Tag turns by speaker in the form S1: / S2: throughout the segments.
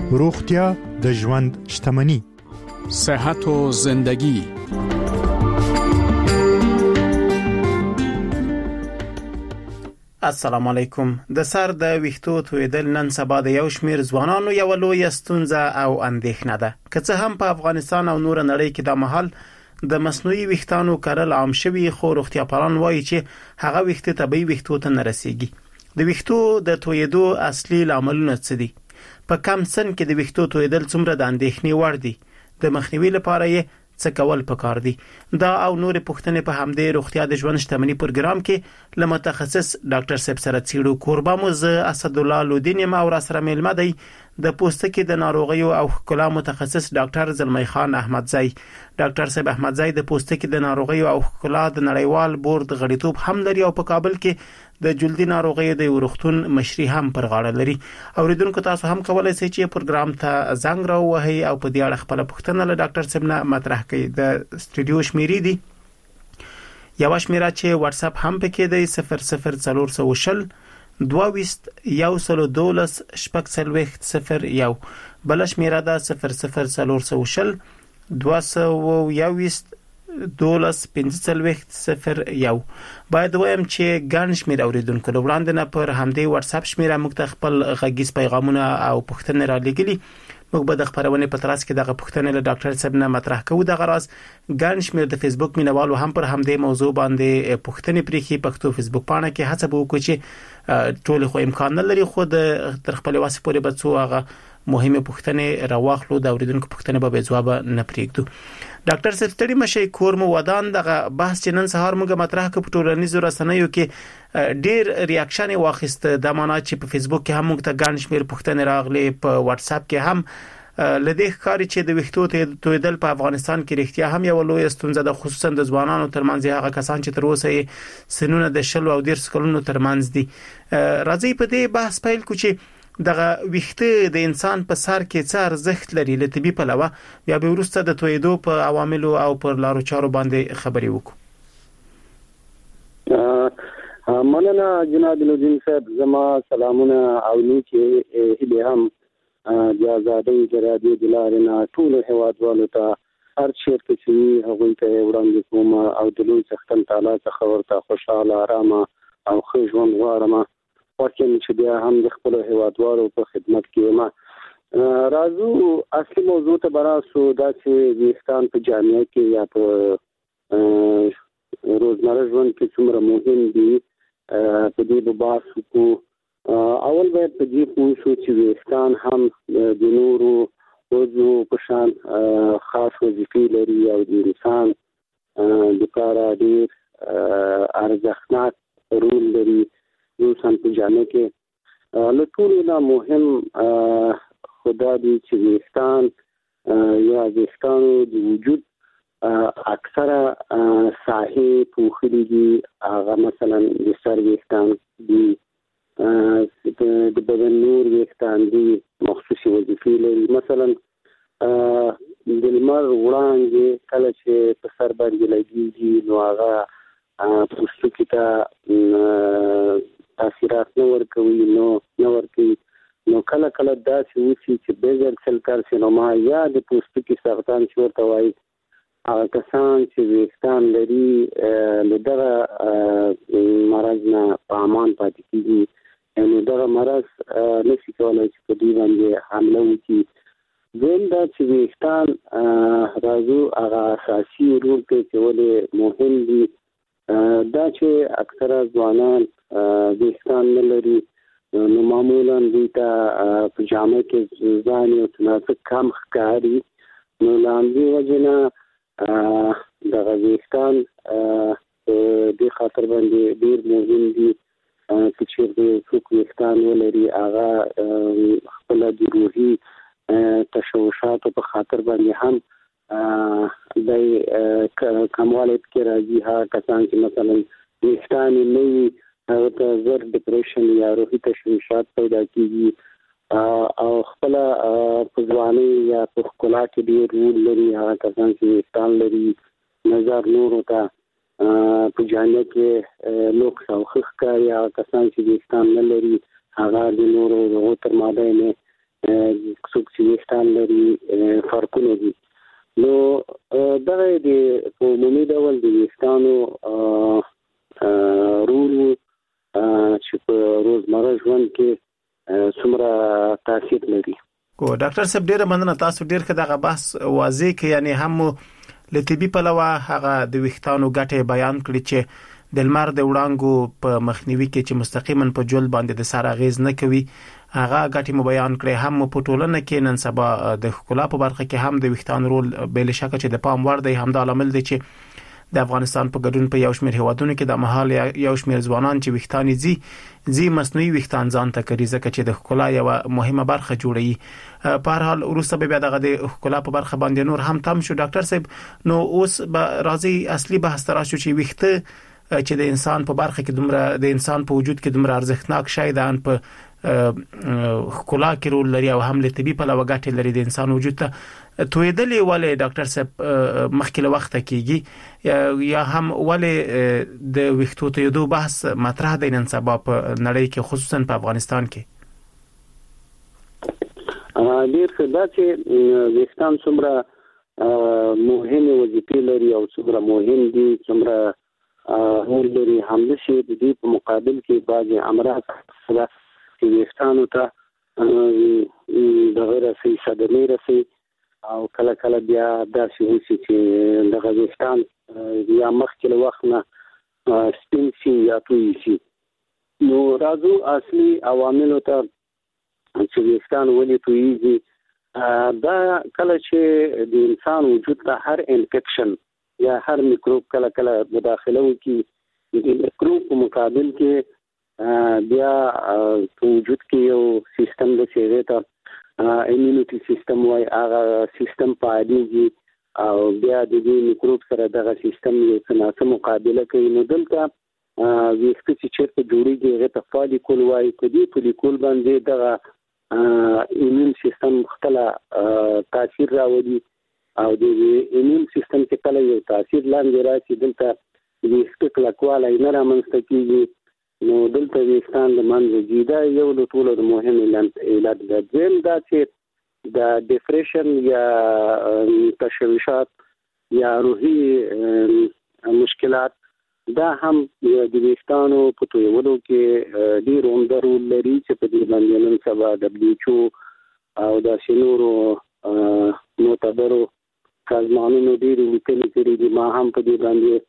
S1: روغتیا د ژوند شتمني.
S2: صحت و زندگی.
S3: السلام علیکم. د سر د ویښتو تویدل نن سبا د یو شمیر ځوانانو یو لویه ستونزه او اندېښنه ده. که څه هم په افغانستان او نور نړۍ کې د مهال د مصنوعي ویښتانو کارل عام شوی، خو روغتیاپالان وایي چې هغه ویښته طبيعي ویښتو ته نه رسیږي. د ویښتو د تویدو اصلي لاملونه څه دي؟ په کم سن کې د ویښتو تویدل څومره د اندېښنې وړ دي؟ د مخنیوي لپاره یې څه کول پکار دي؟ دا او نور پوښتنې په همدې روغتیا د ژوند شتمني پروګرام کې له متخصص ډاکټر صاحب سره څېړو. کوربه مو زه اسدالله لودین یم او را سره مېلمه دی د پوستکي د ناروغیو او ښکلا متخصص ډاکټر زلمی خان احمدزی. ډاکټر صاحب احمدزی د پوستکي د ناروغیو او ښکلا د نړیوال بورډ غړیتوب هم لري او په کابل کې د جلدي ناروغیو د ورختون مشري هم پر غاړه لري. اوریدونکو تاسو هم کولای شئ چې پروګرام ته زنګ راووهئ او په دې اړه خپل پوښتنه له ډاکټر صاحب نه مطرح کړئ. د سټوډیو شمیرې دي یو شمیره چې واتس اپ هم پکې دی 00420 22 112 بل شمیره ده 00420 221 12 باید وایم چې ګڼ شمېر اوریدونکو له وړاندې نه پر همدې واتس اپ شمیره موږ ته خپل غږیز پیغامونه او پوښتنې را لېږلي. موږ به د خبرونې په ترڅ کې دغه پوښتنې له ډاکټر صاحب نه مطرح کوو. دغه راز ګڼ شمېر د فیسبوک مینوالو هم پر همدې موضوع باندې پوښتنې پرېښي. پښتو فیسبوک پاڼه کې هڅه به وکړو چې ټول خو امکان نه لري، خو د تر خپل واسه پورې به څو هغه مهمه پوښتنې راواخلو. د اوریدونکو پوښتنې به جواب نه پرېږدو. ډاکټر صاحب ستړي مشي، کور مو ودان. دغه بحث چې نن سهار موږ مطرح کړو په ټولنیزو رسنیو کې ډېر ریاکشن واخیست. د معنا چې په فیسبوک کې هم موږ ته ګڼ شمېر پوښتنې راغلي، په واتس اپ کې هم لدې ښکاري چې د ویښتو تویدل په افغانستان کې رښتیا هم یو لوی ستونزه ده، خصوصا د ځوانانو ترمنځ. هغه کسان چې تر اوسه یې سنونه د 10 او 13 کلونو ترمنځ دي. راځي په دې بحث پیل کو چې دغه ویښته د انسان په سر کې څه ارزښت لري له طبي پلوه، بیا به وروسته د تویدو په عواملو او پر لارو چارو باندې خبرې وکړو.
S4: مننه جناب لودین صاحب، زما سلامونه او نیکې هیلې هم د ازادۍ د رادیو د لارې نه ټول هیوادوالو ته هر چیرته چې هغوی ته وړاندې کوم او د لوی څښتن تعالی څخه ورته خوشاله، آرامه او ښه ژوند غواړم. واقعا چې بیا هم د خپل هیوادوالو په خدمت کې یم. راځو اصلي موضوع ته براسو، دا چې ویښتان په جامعه کې یا په روزمره ژوند کې څومره مهم دي. په دې به بحث وکړو. اول باید په دې پوه شو چې ویښتان هم د نورو عضو په شان خاص وظیفې لري او د انسان لپاره ډېر ارزښتناک رول لري. خصوصا په جامعه کې له ټولو نه مهم خدا دی چې ویښتان یا ویښتانو د وجود اکثره ساحې پوښلي دي. هغه مثلا د سر ویښتان دي، د بدن نور ویښتان دي، مخصوصي وظیفې لري. مثلا د لمر وړانګې کله چې په سر باندې لګېږي نو هغه پوستکي ته تاثیرات نه ورکوي. نو کله کله داسې وشي چې بیزل سیل کارسینوما یا د پوستکي سرطان چې ورته وایي، هغه کسان چې ویښتان لري له دغه مرض نه په امان پاتې کېږي. نو دغه مرض نشي کولی چې په دوی باندې حمله وکړي. دویم دا چې ویښتان راځو هغه اساسي رول کوي چې ولې مهم دي. دا چې اکثره ځوانان ویښتان نه لري نو معمولا دوی ته په جامه کې ځان یو تناسب کم ښکاري. نو له همدې وجې نه دغه ویښتان دې خاطر باندې ډېر مهم دي چې چېرته څوک ویښتان ولري هغه خپل د روحي تشوشاتو په خاطر باندې هم د کموالی پکې راځي. هغه کسان چې مثلا ویښتان یې نه وي هغه ته زر ډپریشن یا روحي تشویشات پیدا کېږي او خپله په ځوانۍ یا په ښکلا کې ډېر رول لري. هغه کسان چې ویښتان لري نظر نورو ته په جامعه کې لوکس او ښه ښکاري. هغه کسان چې ویښتان نه لري هغه د نورو تر مابین څوک چې ویښتان لري فرقونه دي. نو دغه د عمومي ډول د ویښتانو رول چې په روزمره ژوند کې څومره تاثیر لري.
S3: کو ډاکټر صاحب ډیره مننه، تاسو ډیر ښه دغه بحث واضح کړ، یعنی هم له طبي پلوه هغه د ویښتانو ګټه بیان کړی چې د لمر د وړانګو په مخنیوي کې چې مستقیما په جلد باندې د سر اغیز نه کوي، هغه ګټه مو بیان کړی. هم په ټولنه کې نن سبا د ښکلا په برخه کې هم د ویښتانو رول بل شک چې د پام وړ دی. هم د عامل دی چې د افغانستان په ګډون په یو شمېر هیوادونو کې د مهال یو شمېر ځوانان چې ویښتان زی مصنوعي ویښتان ځان ته کوي ځکه چې د ښکلا یو مهمه برخه جوړوي. په هر حال وروسته به دغه د ښکلا په برخه باندې نور هم تم شو. ډاکټر صاحب نو اوس به راځي اصلي بحث تراشو چې ویښته چې د انسان په برخه کې دومره د انسان په وجود کې دومره ارزښتناک شی ده، ان په ښکلا کې رول لري او هم له طبي پلوه ګټه لري د انسان وجود ته. تویدلې ولې ډاکټر صاحب مخکې له وخت کېږي یا هم ولې د ویښتو تویدو بحث مطرح دی نن سبا په نړۍ کې خصوصا په افغانستان کې؟
S4: ډیر ښه دا چې ویښتان څومره مهمه وظیفه لري او څومره مهم دي، څومره رول لري. همداسې د دې په مقابل کې بعضې امراض چې ویښتانو ته دغه رسي صدمې رسي او کله کله بیا داسې وشي چې دغه ویښتان یا مخکې له وخت نه سپین شي یا توی شي. نو راځو اصلي عواملو ته چې ویښتان ولې تویږي. دا کله چې د انسان وجود ته هر انفیکشن یا هر میکروب کله کله مداخله وکړي، د میکروب په مقابل کې بیا په وجود کې یو سیستم د هغې ته ایمونیټي سیستم وایي، هغه سیستم فعالېږي او بیا د دې میکروب سره دغه سیستم یو څه ناڅه مقابله کوي. نو دلته ویښته چې چېرته جوړېږي هغې ته فالیکول وایي. په دې فالیکول باندې دغه ایمون سیستم خپله تاثیر راولي او د ایمون سیستم چې کله یو تاثیر لاندې راشي دلته ویښته کلکوالی نه رامنځته کېږي، نو دلته ویښتان له منځه ځي. دا یو له ټولو د مهم علت ده. دویم دا چې د ډپریشن یا تشویشات یا روحي مشکلات دا هم د ویښتانو په تویولو کې ډېر عمده رول لري چې په دې باندې نن سبا WHO او داسې نورو معتبرو سازمانونو ډېرې لیکنې کړي دي. ما هم په دې باندې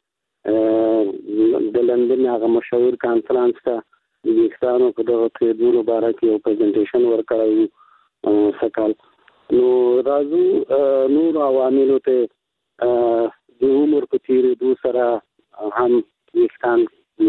S4: د لندن هغه مشهور کانفرنس ته د ویښتانو په دغه تویدو باره کې یو پریزنټیشن ورکړی و سکال. نو راځو نور عواملو ته. د عمر په تېرېدو سره هم ویښتان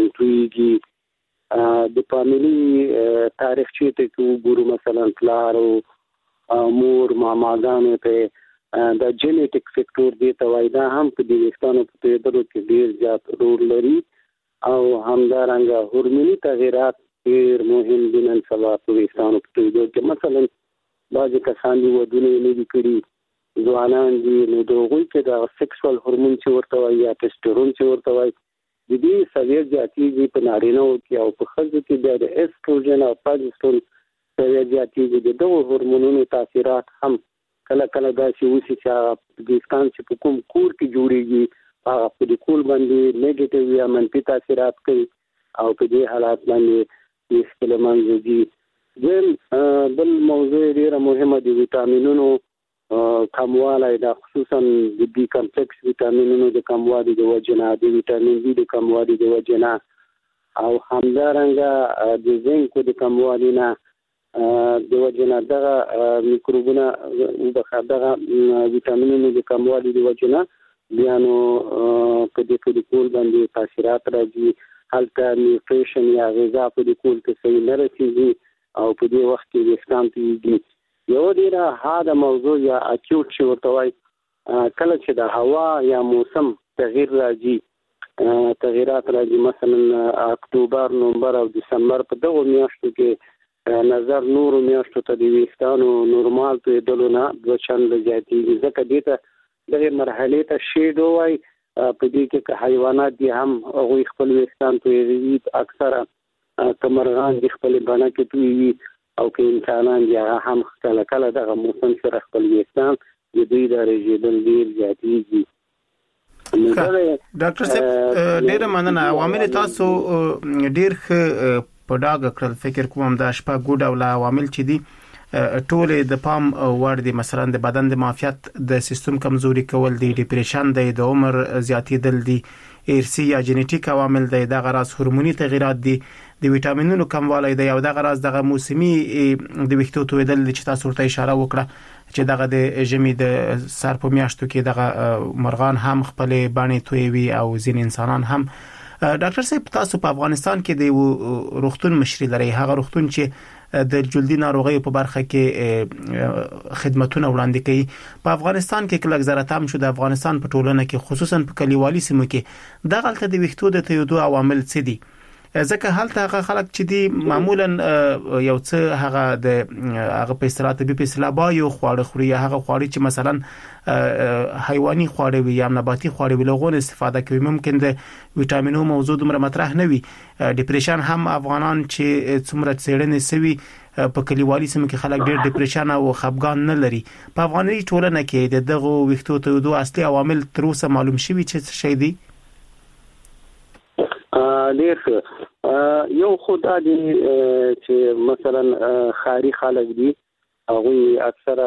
S4: تویږي. د فامیلي تاریخچې ته کې وګورو، مثلا پلار او مور ماماګانو ته د جینیټیک فیکټور دی ته وایي، دا هم په دې ویښتانو په تویدلو کې ډېر زیات رول لري. او همدارنګه هورموني تغیرات ډېر مهم دي نن سبا په ویښتانو په تویدو کې. مثلا بعضې کسان دي ودونه یې نه دي کړي، ځوانان دي، نو د هغوی کې د سیکسوال هورمون چې ورته وایي یا ټسټرون چې ورته وایي د دې سویه زیاتېږي په نارینهو کې، او په ښځو کې بیا د ایسټروجن او پروجسترون سویه زیاتېږي. د دغو هورمونونو تاثیرات هم کله کله داسې وشي چې ویښتان چې په کوم کور کې جوړېږي هغه په دې کور باندې نیګیټیو یا منفي تاثیرات کوي او په دې حالات باندې ویښته له منځه ځي. دویم بل موضوع ډېره مهمه د ویټامینونو کموالی، دا خصوصا د بي کمپلیکس ویټامینونو د کموالي د وجې نه، د ویټامین بي د کموالي د وجې نه، او همدارنګه د زینکو د کموالي نه د وجې نه، دغه میکروبونه دغه ویټامینونو د کموالي د وجې نه بیا نو په دې فولیکول باندې تاثیرات راځي. هلته نیوټریشن یا غذا فولیکول ته صحیح نه رسېږي او په دې وخت کې ویښتان تویږي. یو ډېره حاده موضوع یا اکیوټ چې ورته وایي، کله چې د هوا یا موسم تغییر راځي، تغییرات راځي، مثلا اکتوبر، نومبر او دسمبر، په دغو میاشتو کې نظر نورو میاشتو ته د ویښتانو نورمال تویدلو نه 2 چنده زیاتېږي. ځکه دې ته دغه مرحلې ته شیډو وایي. په دې کې که حیوانات دي هم هغوی خپل ویښتان تویوي، اکثره که مرغان دي خپلې بڼه کې تویوي او که انسانان یا هم کله دغه موسم سره خپل ویښتان د دوی د رژیدل ډیر زیاتېږي.
S3: ډاکټر صاحب ډیر مننه. عوامل تاسو ډیر په ډاګه کړل. فکر کوم دا شپه ګډ او عوامل چې دي ټول د پام وړ دي. مثلا د بدن د معافیت د سیستم کمزوري کول دي، ډیپریشن دی، د عمر زیاتېدل دي، ارثي یا جنیټیک عوامل دي، د غراس هورموني تغیرات دي، د ویټامینونو کموالی دی، او د غراس دغه موسمي د ویښتو تویدل چې تاسو ورته اشاره وکړه چې دغه د ژمي د سر په میاشتو کې دغه مرغان هم خپل باندې تویوي او ځین انسانان هم. ډاکټر صاحب تاسو په افغانستان کې د روغتون مشري لري، هغه روغتون چې د جلدي ناروغیو په برخه کې خدماتونه وړاندې کوي. په افغانستان کې کله زرات هم شو د افغانستان په ټولنه کې خصوصا په کلیوالي سیمو کې دغه د ویښتو د تویدو عوامل څه دي؟ ځکه هلته هغه خلک چې دي معمولا یو څه هغه په اصطلاح طبي په اصطلاح با یو خواړه خوري، هغه خواړه چې مثلا حیواني خواړه وي یا نباتي خواړه وي لغون استفاده کوي. ممکن د ویټامینونو موضوع دومره مطرح نه وي. ډیپریشن هم افغانان چې څومره څېړنې سوي په کلیوالي سیمو کې خلک ډېر ډیپریشن او خفګان نه لري. په افغاني ټولنه کې دغه ویښتو تویدو اصلي عوامل تر اوسه معلوم شوي چې څه شي دي؟
S4: یو خدا دی چې مثلا خاري خلک دي هغه اکثره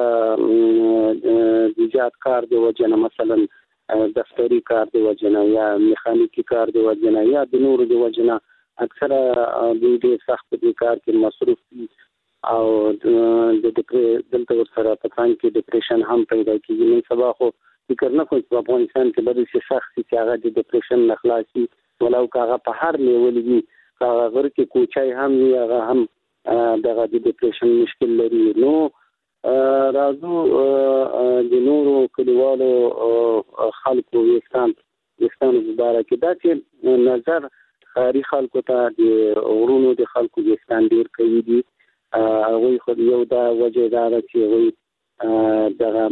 S4: د جات کار دی وجنه، مثلا دفتری کار دی وجنه یا میخانیکی کار دی وجنه یا د نور دی وجنه اکثره د دې سخت دی کار کې مصروف دي او د دلته ورسره په ځان کې ډیپریشن هم پیدا کیږي. نن سبا خو فکر نه کوم چې په افغانستان کې به د شخص چې هغه د ډیپریشن نه خلاصي ولو کاغه په هر لیول وي، کاغه غر کې کوچای هم وي، هغه هم دغه د ډیپریشن مشکل لري. نو راځو د نورو کلیوالو خلکو ویښتان مبارک دا چې نظر خاري خلکو ته د غرونو د خلکو ویښتان ډیر کوي دي. هغه خو یو دا وجه دا چې هغه دغه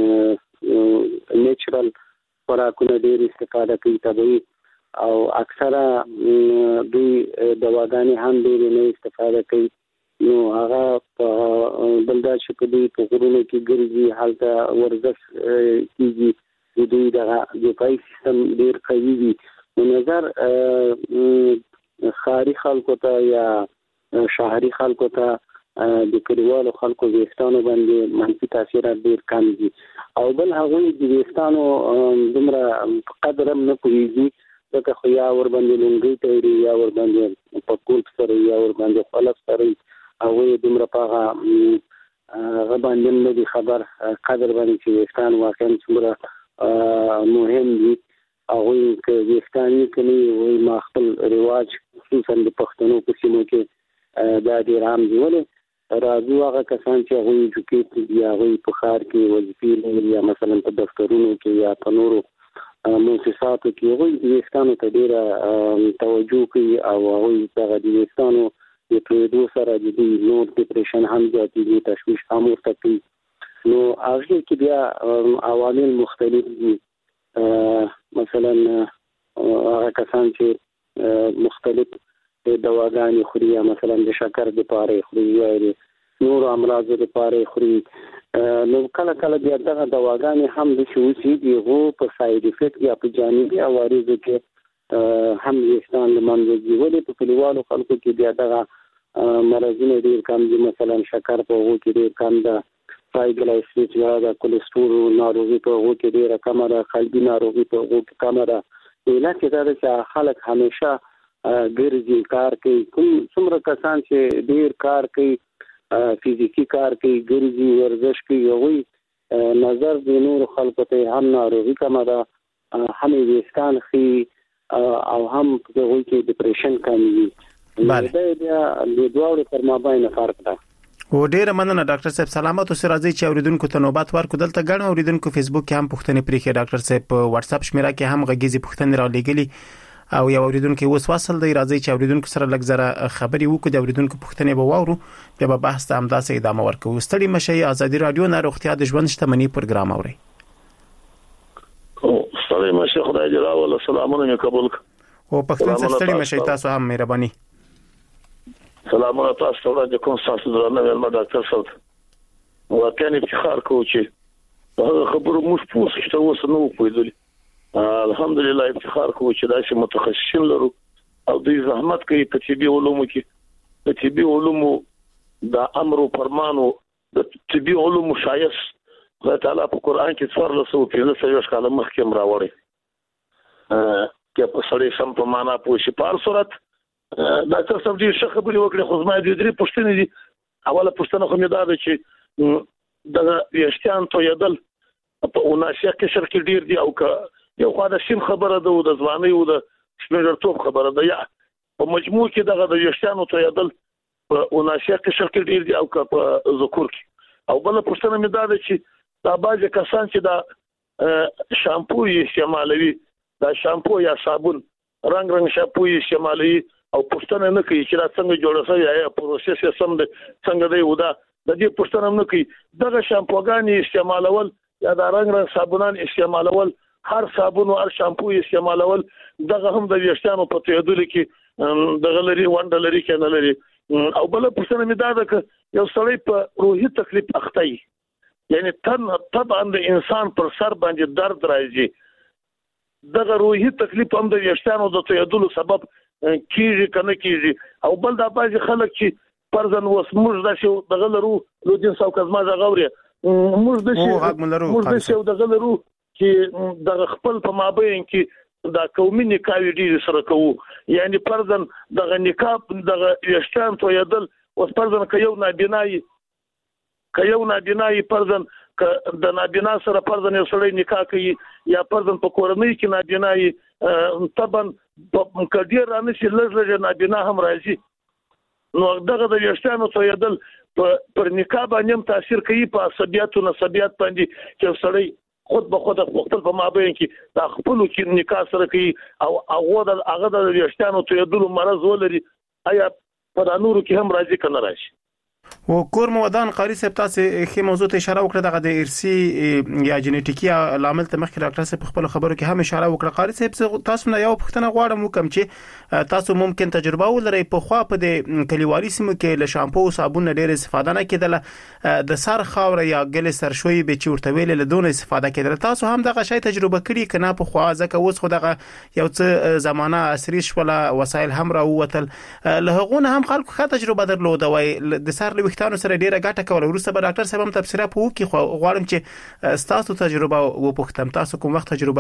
S4: نیچرل خوراکونه ډیر استفاده کوي، طبيعي، او اکثره دوی دواګانې هم ډېر نه استفاده کوي. نو هغه په بلدا چې په دوی په غرونو کې ګرځي، هلته ورزش کیږي، دوی دغه دفاعي سیستم ډېر قوي وي. نظر خاري خلکو ته یا شهري خلکو ته د کلیوالو خلکو ویښتانو باندې منفي تاثیرات ډېر کم دي، او بل هغوی د ویښتانو دومره قدر هم نه پوهېږي، ځکه خو یا ور باندې لونګۍ تېري یا ور باندې په کولپ سره یا ور باندې خلف سره هغوی دومره په هغه باندې نه دي خبر قدر باندې چې ویښتان واقعا څومره مهم دي. هغوی که ویښتان یې کوي وایي ما خپل رواج خصوصا د پښتنو په سیمو کې دا ډېر عام دي. ولې راځو هغه کسان چې هغوی ایجوکیټډ دي، هغوی په ښار کې وظیفې لري یا مثلا په دفترونو کې یا په نورو مؤسساتو کې هغوی د ویښتانو ته ډېره توجه کوي او هغوی دغه د ویښتانو د تویدو سره د دوی نور ډیپریشن هم زیاتېږي، تشویش هم ورته کوي. نو هغې کې بیا عوامل مختلف دي. مثلا هغه کسان چې مختلف دواګانې خوري یا مثلا د شکر دپاره خوري یا د نورو امراضو دپاره خوري، نو کله بیا دغه دواګانې هم د چې اوسي د هغو په ساید افیکټ یا په جانبي عوارضو کې هم ویښتان له منځه ځي. ولې په کلیوالو خلکو کې بیا دغه مرضونه ډېر کم دي، مثلا شکر په هغو کې ډېر کم ده، ټرایګلایسیریډ یا د کولېسټرول ناروغي په هغو کې ډېره کمه ده، قلبي ناروغي په هغو کې کمه ده. علت یې دا ده چې خلک همیشه ګرځي، کار کوي. کوم څومره کسان چې ډېر کار کوي، فزیکی کار کوي، ګرځي، ورزش کوي، هغوی نظر د نورو خلکو ته هم ناروغي کمه ده، هم ویښتان ښي او هم په هغوی کې ډیپریشن کم وي. دا بیا د دواړو تر مابین فرق ده.
S3: او ډیره مننه ډاکټر صاحب. سلامات اوسئ. راځي چې اوریدونکو ته نوبت ورکړو. دلته ګڼ اوریدونکو فیسبوک کې هم پوښتنې پرېښې، ډاکټر صاحب په واتس اپ شمیره کې هم غږیزي پوښتنې راولېږلي او یو اوریدونکو اوس وصل دی. راځي چې اوریدونکو سره لږ زره خبرې وکړو، د اوریدونکو پوښتنې به واورو، بیا به بحث ته همداسې ادامه ورکوو. ستړي مشئ. ازادي رادیو نه روغتیا د ژوند شتمنۍ پروګرام اورئ.
S5: ستړي مشئ. خدای دې راوله. سلامونه مې قبول کړه.
S3: او پښتون ستړي مشئ. تاسو هم مهرباني.
S5: سلامونه تاسو ته وړاندې کوم تاسو درنه ویل ما ډاکټر صاحب واقعا افتخار کوم چې هغه خبرو موږ پوښتنه چې اوس نو پوهیدل الحمدلله افتخار کوم چې داسې متخصصین لرو او دوی زحمت کوي په طبي علومو کې په طبي علومو د امر او فرمانو د طبي علومو شایس الله تعالی په قران کې څوار له سو په لسه یو ښکاله مخکې مراوړي کې په سړی سم په معنا پوښي په صورت ډاکټر صاحب دې څه خبرې وکړي خو زما د درې پوښتنې دي اوله پوښتنه خو مې دا ده چې د یشتان تویدل په اوناسیا کې شرکې ډیر دي او که یو خو دا شین خبره ده او د ځواني او د شمېرتوب خبره ده یا په مجموع کې دغه د یشتانو تویدل په اوناسیا کې شرکې ډیر دي او که په ذکر کې او بل پوښتنه مې دا ده چې دا باج کسان چې دا شامپو یې استعمالوي دا شامپو یا صابون رنگ شامپو یې استعمالوي او پښتنه نه کوي چې دا څنګه جوړه شوی یا پروسس یې سم دی څنګه دی ودا د دې پښتنه نه کوي دغه شامپوګان استعمالول یا دا رنگ صابونان استعمالول هر صابون او هر شامپو استعمالول دغه هم د ویښتانو په تویدل کې دغه لري وانډ لري کې نه لري او بل پښتنه مې دا ده چې یو سړی په روحي تکلیف اخته وي یعنی طبعا د انسان پر سر باندې درد راځي دغه روحي تکلیف هم د ویښتانو د تویدلو سبب کیږي کنه کیږي او بل دا باندې خلک چې پرځن وس موږ د شو دغه لرو لودین ساو کزما غوړي موږ د شو دغه لرو چې د خپل په مابین کې دا قومي نکاح ډیر سره کوو یعنی پرځن دغه نکاح دغه یشتان تویدل اوس پرځن کيو نابینای پرځن د نابینا سره پرځن یو سړی نکاح کوي یا پرځن په کورنۍ کې نابینای طبعا کډیر رانه چې لږ نابینا هم راځي نو دغه د یشتانو تویدل پر نکاح باندې تاثیر کوي په عصبیت او نسبیت باندې چې سړی خود به خود خپل په مابین کې د خپل کې نکاح سره کوي او هغه د یشتانو تویدل مرز ولري آیا په نورو کې هم راځي کنه راشي
S3: و کور مودان قاری صاحب تاسو خې موضوع ته اشاره وکړه دغه د ارثي یا جنټیکي عامل ته مخکې ډاکټر صاحب خپل خبرو کې هم اشاره وکړه قاری صاحب تاسو نه یو پوښتنه غواړم وکم چې تاسو ممکن تجربه ولرئ په خوا په د کلیوالي سیمو کې له شامپو او صابون ډېر استفاده نه کېدله د سر خاور یا ګل سرشوي به چورته ویل له دون استفاده کېدله تاسو هم دغه شی تجربه کړی کنه په خوا ځکه اوس خو دغه یو څه زمانہ عصري شوله وسایل هم راووتل له هغه هم خلکو ښه تجربه درلوده وای د سر وختانو سره ډیره ګټه کوله ورسته به ډاکټر صاحب هم تفسیر په وکي خو غواړم چې تاسو تجربه وپوښتم تاسو کوم وخت تجربه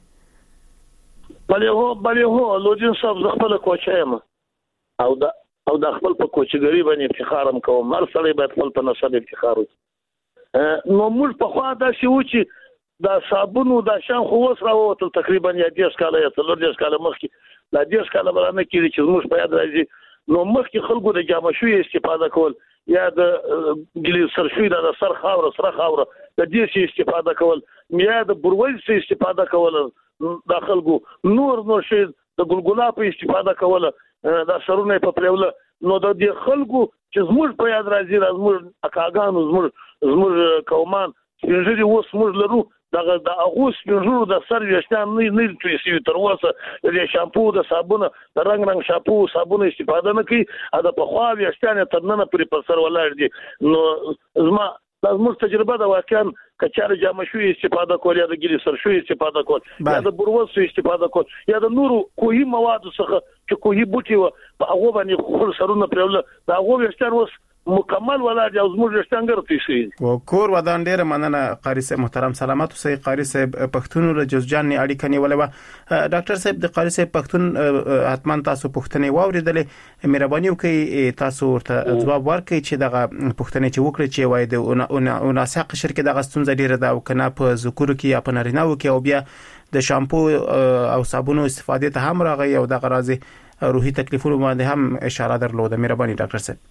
S3: کړی
S5: بلې هو لوجین صاحب خپل کوچایم او د خپل په کوچګری باندې افتخارم کوم هر سړی باید خپل په نسب افتخار وکړي نو موږ په خوا دا شی و چې دا صابون او دا شان خو وس راوته تقریبا یا 10 کاله یا 13 کاله مخکې دا 10 کاله باندې کېږي چې موږ په یاد راځي نو مخکې خلکو د جامه شوی استفاده کول یا د ګلی سرشوی د سر خاور سره خاور د دې شي استفاده کول یا د برویل شي استفاده کول د خلکو نور شي د ګلګلا په استفاده کول د سرونه په پلوله نو د دې خلکو چې زموږ په یاد راځي زموږ اکاګانو زموږ قومان چې اوس موږ لرو دغه د اغوس پنځو د سر ویشتان نه توي تر اوسه د شامپو د صابون د رنگ شامپو صابون استفاده نه کوي دا په خوا ویشتان تر نن پرې پر سر ولاړ دي نو زما زموږ تجربه دا واقعا کچاره جامه شوی استفاده کول یا د ګلی سر شوی استفاده کول یا د بروس استفاده کول یا د نورو کوهي مواد څخه چې کوهي بوټي په هغه باندې خپل سرونه پرول دا هغه ویشتان اوس مکمل ولا د زموږ شتنګر تي
S3: او کور ودان ډیر مننه قاری صاحب محترم سلامات اوسئ قاری صاحب پښتون له جزجان اړیکه نیولې و ډاکټر صاحب د قاری صاحب پښتون حتمان تاسو پښتنې واوریدلې مهرباني وکړئ تاسو ورته ځواب ورکړئ چې دغه پښتنې چې وکړي چې وای د اوناسق شرکت دغه ستونزه ډیره ده او کنه په ذکر کې یا په نارینه‌و کې او بیا د شامپو او صابونو استفاده ته هم راغی او د غرازي روحي تکلیفونو باندې هم اشاره درلوده مهرباني ډاکټر صاحب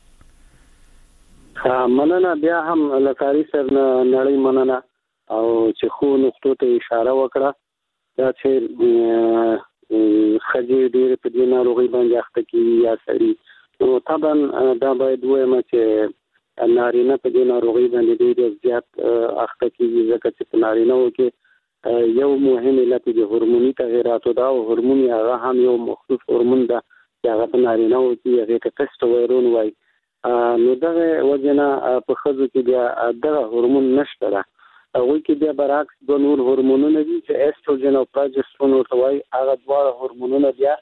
S4: مننه بیا هم لکاري سر نړۍ مننه او چې خو نقطو ته اشاره وکړه دا چې خځې ډېر په دې ناروغي باندې اخته کیږي یا سړي نو طبعا دا باید وایم چې نارینه په دې ناروغي باندې ډېر زیات اخته کیږي ځکه چې په نارینه‌و کې یو مهم علت د هورموني تغیراتو دا او هورمون هغه هم یو مخصوص هورمون ده هغه په نارینه او کې هغه ته ټسټوستيرون وایي. نو دغه وجنه په خزو کې بیا دغه هورمون نشته را هغه کې بیا برعکس د نور هورمونونه دي چې استروجن او پروجسترون ورته وایي. هغه دواړه هورمونونه بیا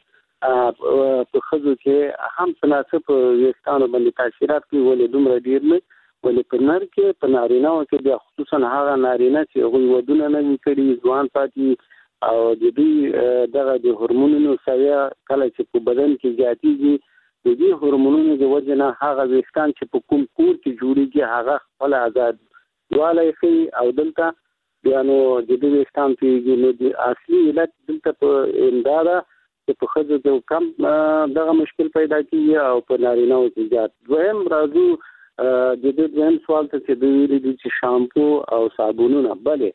S4: په خزو کې هم تناسب ویښتانو باندې تاثیرات کوي ولې دومره ډیر نه ولې په نر کې په نارینه او کې بیا خصوصا هغه نارینه چې هغه ودونه نه کړي ځوان پاتې او د دې دغه د هورمونونو سویا کله چې په بدن کې زیاتېږي د دې هورمونونو د وجه نه هغه ویښتان چې په کوم کور کې جوړیږي هغه خپل آزاد والای خي او دلته بیا نو د دې ویښتان پیږي نو د اصلي علت دلته په امداده چې په خځو کې کم دغه مشکل پیدا کیږي او په نارینه او کې زیات. دویم راځو د دې دویم سوال ته چې د ویلي دي چې شامپو او صابونونه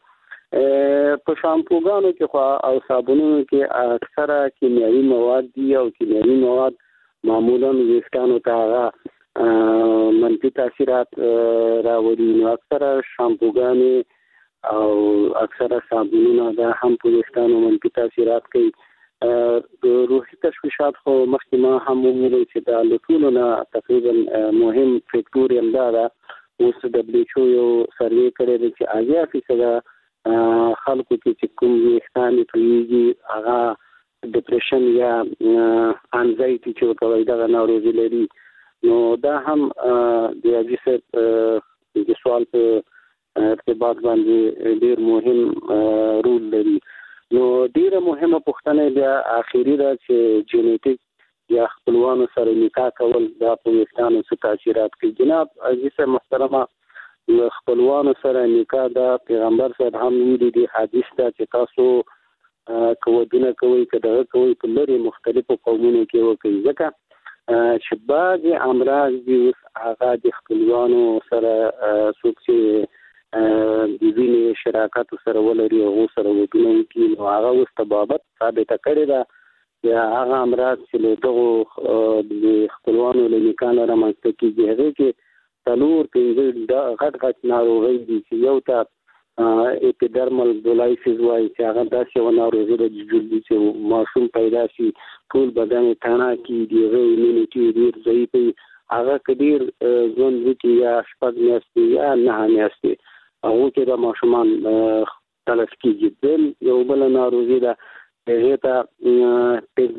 S4: بلې په شامپوګانو کې خو او صابونونو کې اکثره کیمیاوي مواد دي او کیمیاوي مواد معمولا ویښتانو ته منفي تاثیرات راوړي. نو اکثره شامپوګانې او اکثره صابونونه دا هم په ویښتانو منفي تاثیرات کوي. د روحي تشویشات خو مخکې ما هم وویل چې دا له ټولو نه تقریبا مهم فیکټور یې همدا ده. اوس WHO یو سروې کړی دی چې 80% خلکو کې چې کوم ویښتان تویېږي هغه ډپریشن یا انزایټي چې ورته وایي دغه ناروغي لري. نو دا هم د حاجي صاحب د سوال په ارتباط باندې ډېر مهم رول لري. نو ډیره مهمه پوښتنه بیا اخیری ده چې جینیټیک یا خپلوانو سره نکاح کول دا په ویښتانو څه تاثیرات کوي. جناب عزیز محترمه خپلوانو سره نکاح دا پیغمبر صاحب هم ویلي دي حدیث ده چې تاسو کوودونه کوي کداغه کوي په لري مختلفو قومونو کې وکړي ځکه چې بعض امراض دي هغه د خپلوانو سره څوک چې د وینې شراکت سره ولري او سره ودونه کوي نو هغه اوس طبابت ثابت کړی دا چې هغه امراض چې له دغه د خپلوانو له نکاح نه رامنځته کېږي هغه کې څلور پنځه غټ ناروغۍ دي چې یو ته اپیډرمل بولایسیس وایي چې هغه داسې یوه ناروغي ده چې ماشوم پیدا شي ټول بدن یې تڼا کېږي هغه ایمونیټي ډېر ضعیف وي هغه که ډېر ژوند وکړي یا 6 میاشتې یا 9 میاشتې هغه کې د ماشومان تلف کېږي. بل یو بل ناروغي ده هغې ته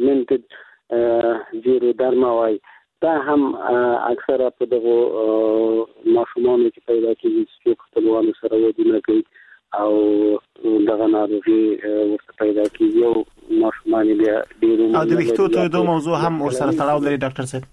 S4: پیګمنټډ زیرودرما وایي دا هم اکثره په دغو ماشومانو کې پیدا کېږي چې خپلوانو سره ودونه کوي او دغه ناروغي ورته پیدا کېږي او ماشومان بیا ډېر
S3: او د ویښتو تویېدو موضوع هم ورسره تړاو لري ډاکټر صاحب.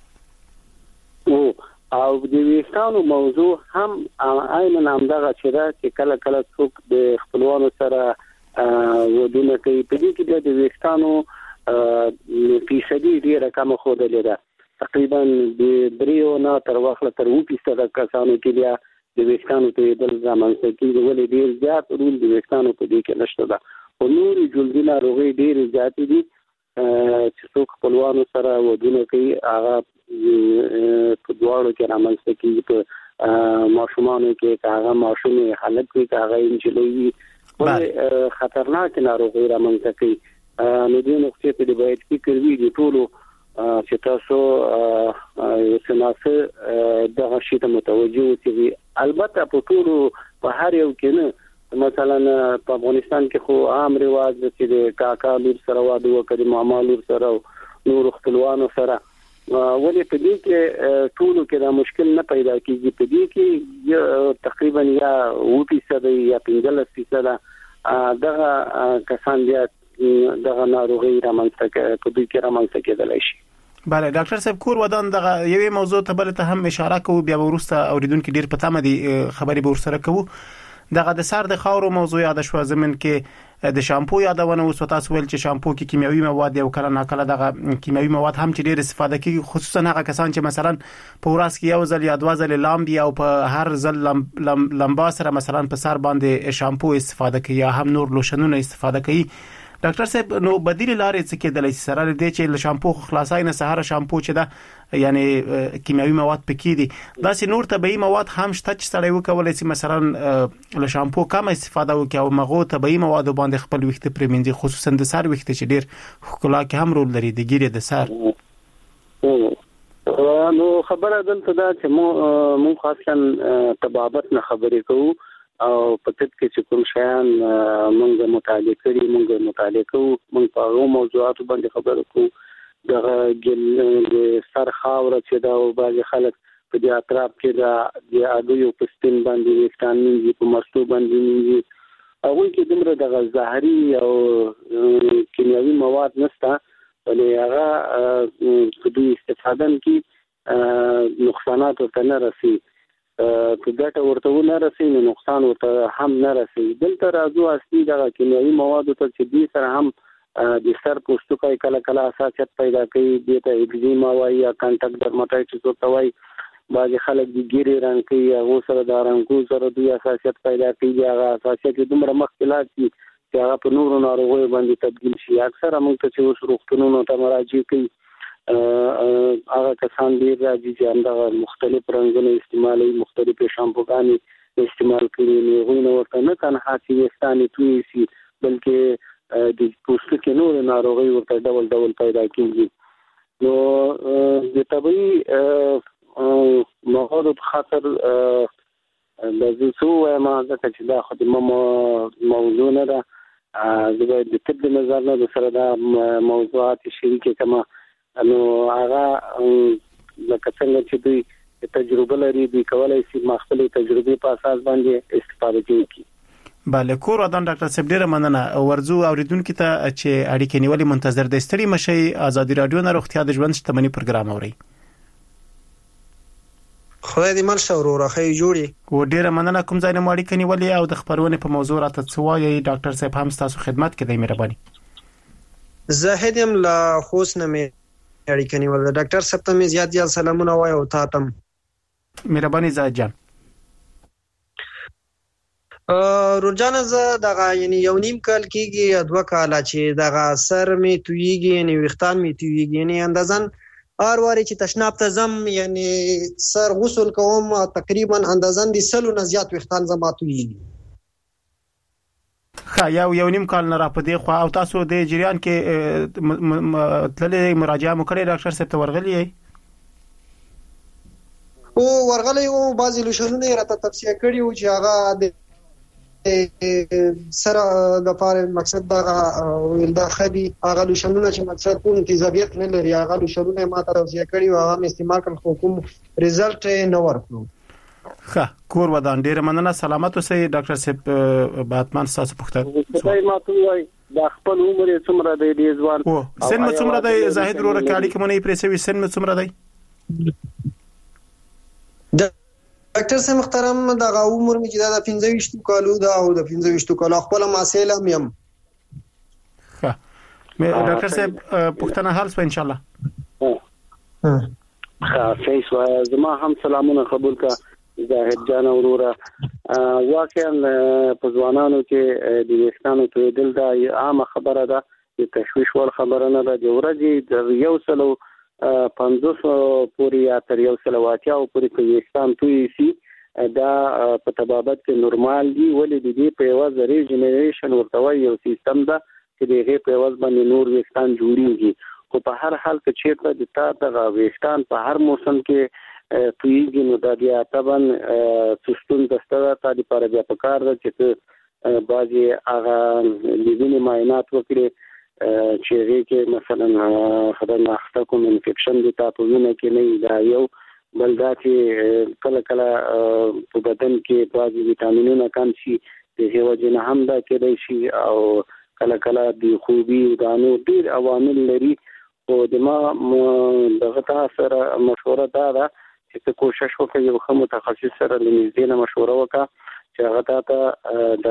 S4: او د ویښتانو موضوع هم عیناً همدغه چې ده چې کله کله څوک د خپلوانو سره ودونه کوي په دې کې بیا د ویښتانو فیصدي ډېره کمه ښودلې ده تقریبا د 3 نه تر واخله تر 20% کسانو کې بیا د ویښتانو تویېدل رامنځته کېږي ولې ډېر زیات رول د ویښتانو په دې کې نشته ده. خو نورې جلدي ناروغۍ ډېرې زیاتې دي چې څوک خپلوانو سره ودونه کوي هغه په دواړو کې رامنځته کېږي په ماشومانو کې که هغه ماشوم هلک وي که هغه نجلۍ وي ولې خطرناکې ناروغۍ رامنځته کوي. نو دې نقطې ته باید فکر وي د ټولو چې تاسو څه ناڅه دغه شي ته متوجه اوسئ. البته په ټولو په هر یو کې نه مثلا په افغانستان کې خو عام رواج دی چې د کاکا لور سره واده وکړي ماما لور سره نور خپلوانو سره ولې په دې کې ټولو کې دا مشکل نه پیدا کېږي. په دې کې تقریبا یا 20% یا 15% دغه کسان بیا دغه ناروغي رامنځته په دې کې رامنځته کېدلی شي.
S3: بله ډاکټر صاحب کور ودان دغه یوې موضوع ته بل ته هم اشاره کوو بیا وروسته اوریدونکو ډیر په تمه دي خبرې به ورسره کوو. دغه د سر د خاورو موضوع یاد شو زمين کې د شامپو یادونه وسو تاسو ول چې شامپو کې کیمیاوي مواد یو کله ناکله دغه کیمیاوي مواد هم چې ډیر استفاده کوي خصوصا هغه کسان چې مثلا په ورځ کې یو ځل یا دوه ځل لامبي او په هر ځل لمبا سره مثلا په سر باندې شامپو استفاده کوي یا هم نور لوشنونه استفاده کوي. ډاکټر صاحب نو بدیل لارې څه کېدلای شي سره دې چې له شامپو خلاصای نه سهار شامپو چې دا یعنی کیمیاوي مواد پکې دي دا سي نور طبيعي مواد هم شته چې سړی وکولای شي مثلا له شامپو کم استفاده وکړي او مغو طبيعي مواد باندې خپل وخت پرمنځي خصوصا د سر وخت چې ډیر ښکلا کې هم رول لري د ګیره د سر
S4: نو خبره دلته دا چې مو خاصه تبابت نه خبرې کوو او په تد کې چې کوم شیان موږ مطالعه کړي موږ مطالعه کوو موږ په هغه موضوعاتو باندې خبرې کوو د سر خاور چې دا او باز خلک په دې اطراف کې دا د اډویو په سپین باندې وستانې په مرستو باندې هغه کې دمره د ظاهري او کیمیاوي مواد نشته ولې هغه په دې استفاده کې نقصانات ورته نه رسي په ګټه ورته نه رسي نو نقصان ورته هم نه رسي دلته راځو اصلي د کیمیاوي موادو ته چې دې سره هم د سر پوستکي کله حساسیت پیدا کوي د ایگزیما وایي یا کانټاکټ ډرماټایټس ورته وایي بعض خلک د ګیري رنګ کوي هغه سره د رنګو سره د حساسیت پیدا کوي هغه حساسیت دومره مخکلات چې هغه په نورو ناروغیو باندې تبدیل شي اکثر موږ ته چې اوس روغتونونو ته مراجعه کوي هغه کسان ډیر راځي چې همدغه مختلف رنګونه استعمالوي مختلف شامپوګانې استعمال کوي نو غوښنه ورته نه تنها چې وستانې توي شي بلکې د پوستکي نور ناروغي ورته ډول پیدا کیږي نو د طبي مواد خاطر د زو ما ځکه چې دا خدمه موضوع نه ده د طب نظر نه سره دا موضوعات شریکه کما نو هغه لکه څنګه چې دوی تجربه لري دوی کولای شي خپل تجربه په اساس باندې استفاده کوي.
S3: بله کور ودان ډاکټر صاحب ډیره مننه ورزو اوریدونکو ته چې اړیکې نیولې منتظر د ستړي مشي ازادي رادیو نه روغتیا د ژوند شتمنۍ پروګرام اوري.
S6: خدای دې مل شورو راخی جوړي
S3: و ډیره مننه کوم ځای نه اړیکې نیولې او د خبرونه په موضوع راته څوایي ډاکټر صاحب هم تاسو خدمت کې دی مهرباني.
S6: زاهد يم لا خوسنه مې اړیکې نیول ډاکټر صاحب ته مې زیات سلامونه وایو او تا تم
S3: مهرباني زاهد جان.
S6: روزانه زه دغه یعنی یو نیم کال کېږي دوه کال چې دغه سر می تویږي یعنی وختان می تویږي یعنی اندازن هر واري چې تشناب ته زم یعنی سر غسل کوم تقریبا اندازن د سلو نه زیات وختان زما تویږي.
S3: خا یو نیم کال نه را پدې خو او تاسو د جریان کې تللې مراجعه مو کړې ډاکټر صاحب ته ورغلی
S6: او ورغلی او بعضی لوشنونه راته تفصیل کړی او چې هغه سره د پاره مقصد دا ولدا خدي هغه لوشنونه چې مقصد کوم تیزابیت نه لري هغه لوشنونه ما ته توصیه کړی او هغه استعمال کړ حکومت رزلټ نه ورکړو.
S3: ښه کور ودان ډیر مننه سلامت اوسئ ډاکټر صاحب باتمان تاسو پوښتنه
S4: خدای ما ته وای د خپل عمر څومره دی ځوان
S3: او سن مې څومره دی زاهد وروره کاړي کومه نه پریسوي سن مې څومره دی
S6: ډاکټر صاحب محترم دا عمر مې چې دا 25 کالو دا او د 25 کالو خپل ماسیله مم.
S3: ښه مې ډاکټر صاحب پوښتنه حل سو ان شاء الله.
S4: ښه فیس زما هم سلامونه قبول کا زاهد جان وروره واقعا په ځوانانو کې د وښتانو تویدل دا عامه خبره ده چې تشویش ور خبره نه ده د ورځې د 150 پورې یا تر 180 پورې په وښتان توی شي دا په تبابت کې نورمال دي ولې د دې په یوه ریجنریشن ورته یو سیستم ده چې دغه په یوه باندې نور وښتان جوړیږي خو په هر حال کې چې د تا د وښتان په هر موسم کې تویږي نو دا بیا طبعا سستون دسته تا لپاره بیا پکار ده چې بعضي هغه لیدنې معاینات وکړي چې هغه کې مثلا خدمات کوم انفیکشن دي تاسو وینئ کې نه دا یو بل دا چې کله په بدن کې بعضي ویټامینونه کم شي دغه وجه نه هم دا کېدای شي او کله د خوبي او د نور ډیر عوامل لري او د ما دغه سره مشوره دا ده چې کوشش وکړئ یو ښه متخصص سره لنږدې نه مشوره وکړه چې هغه ته د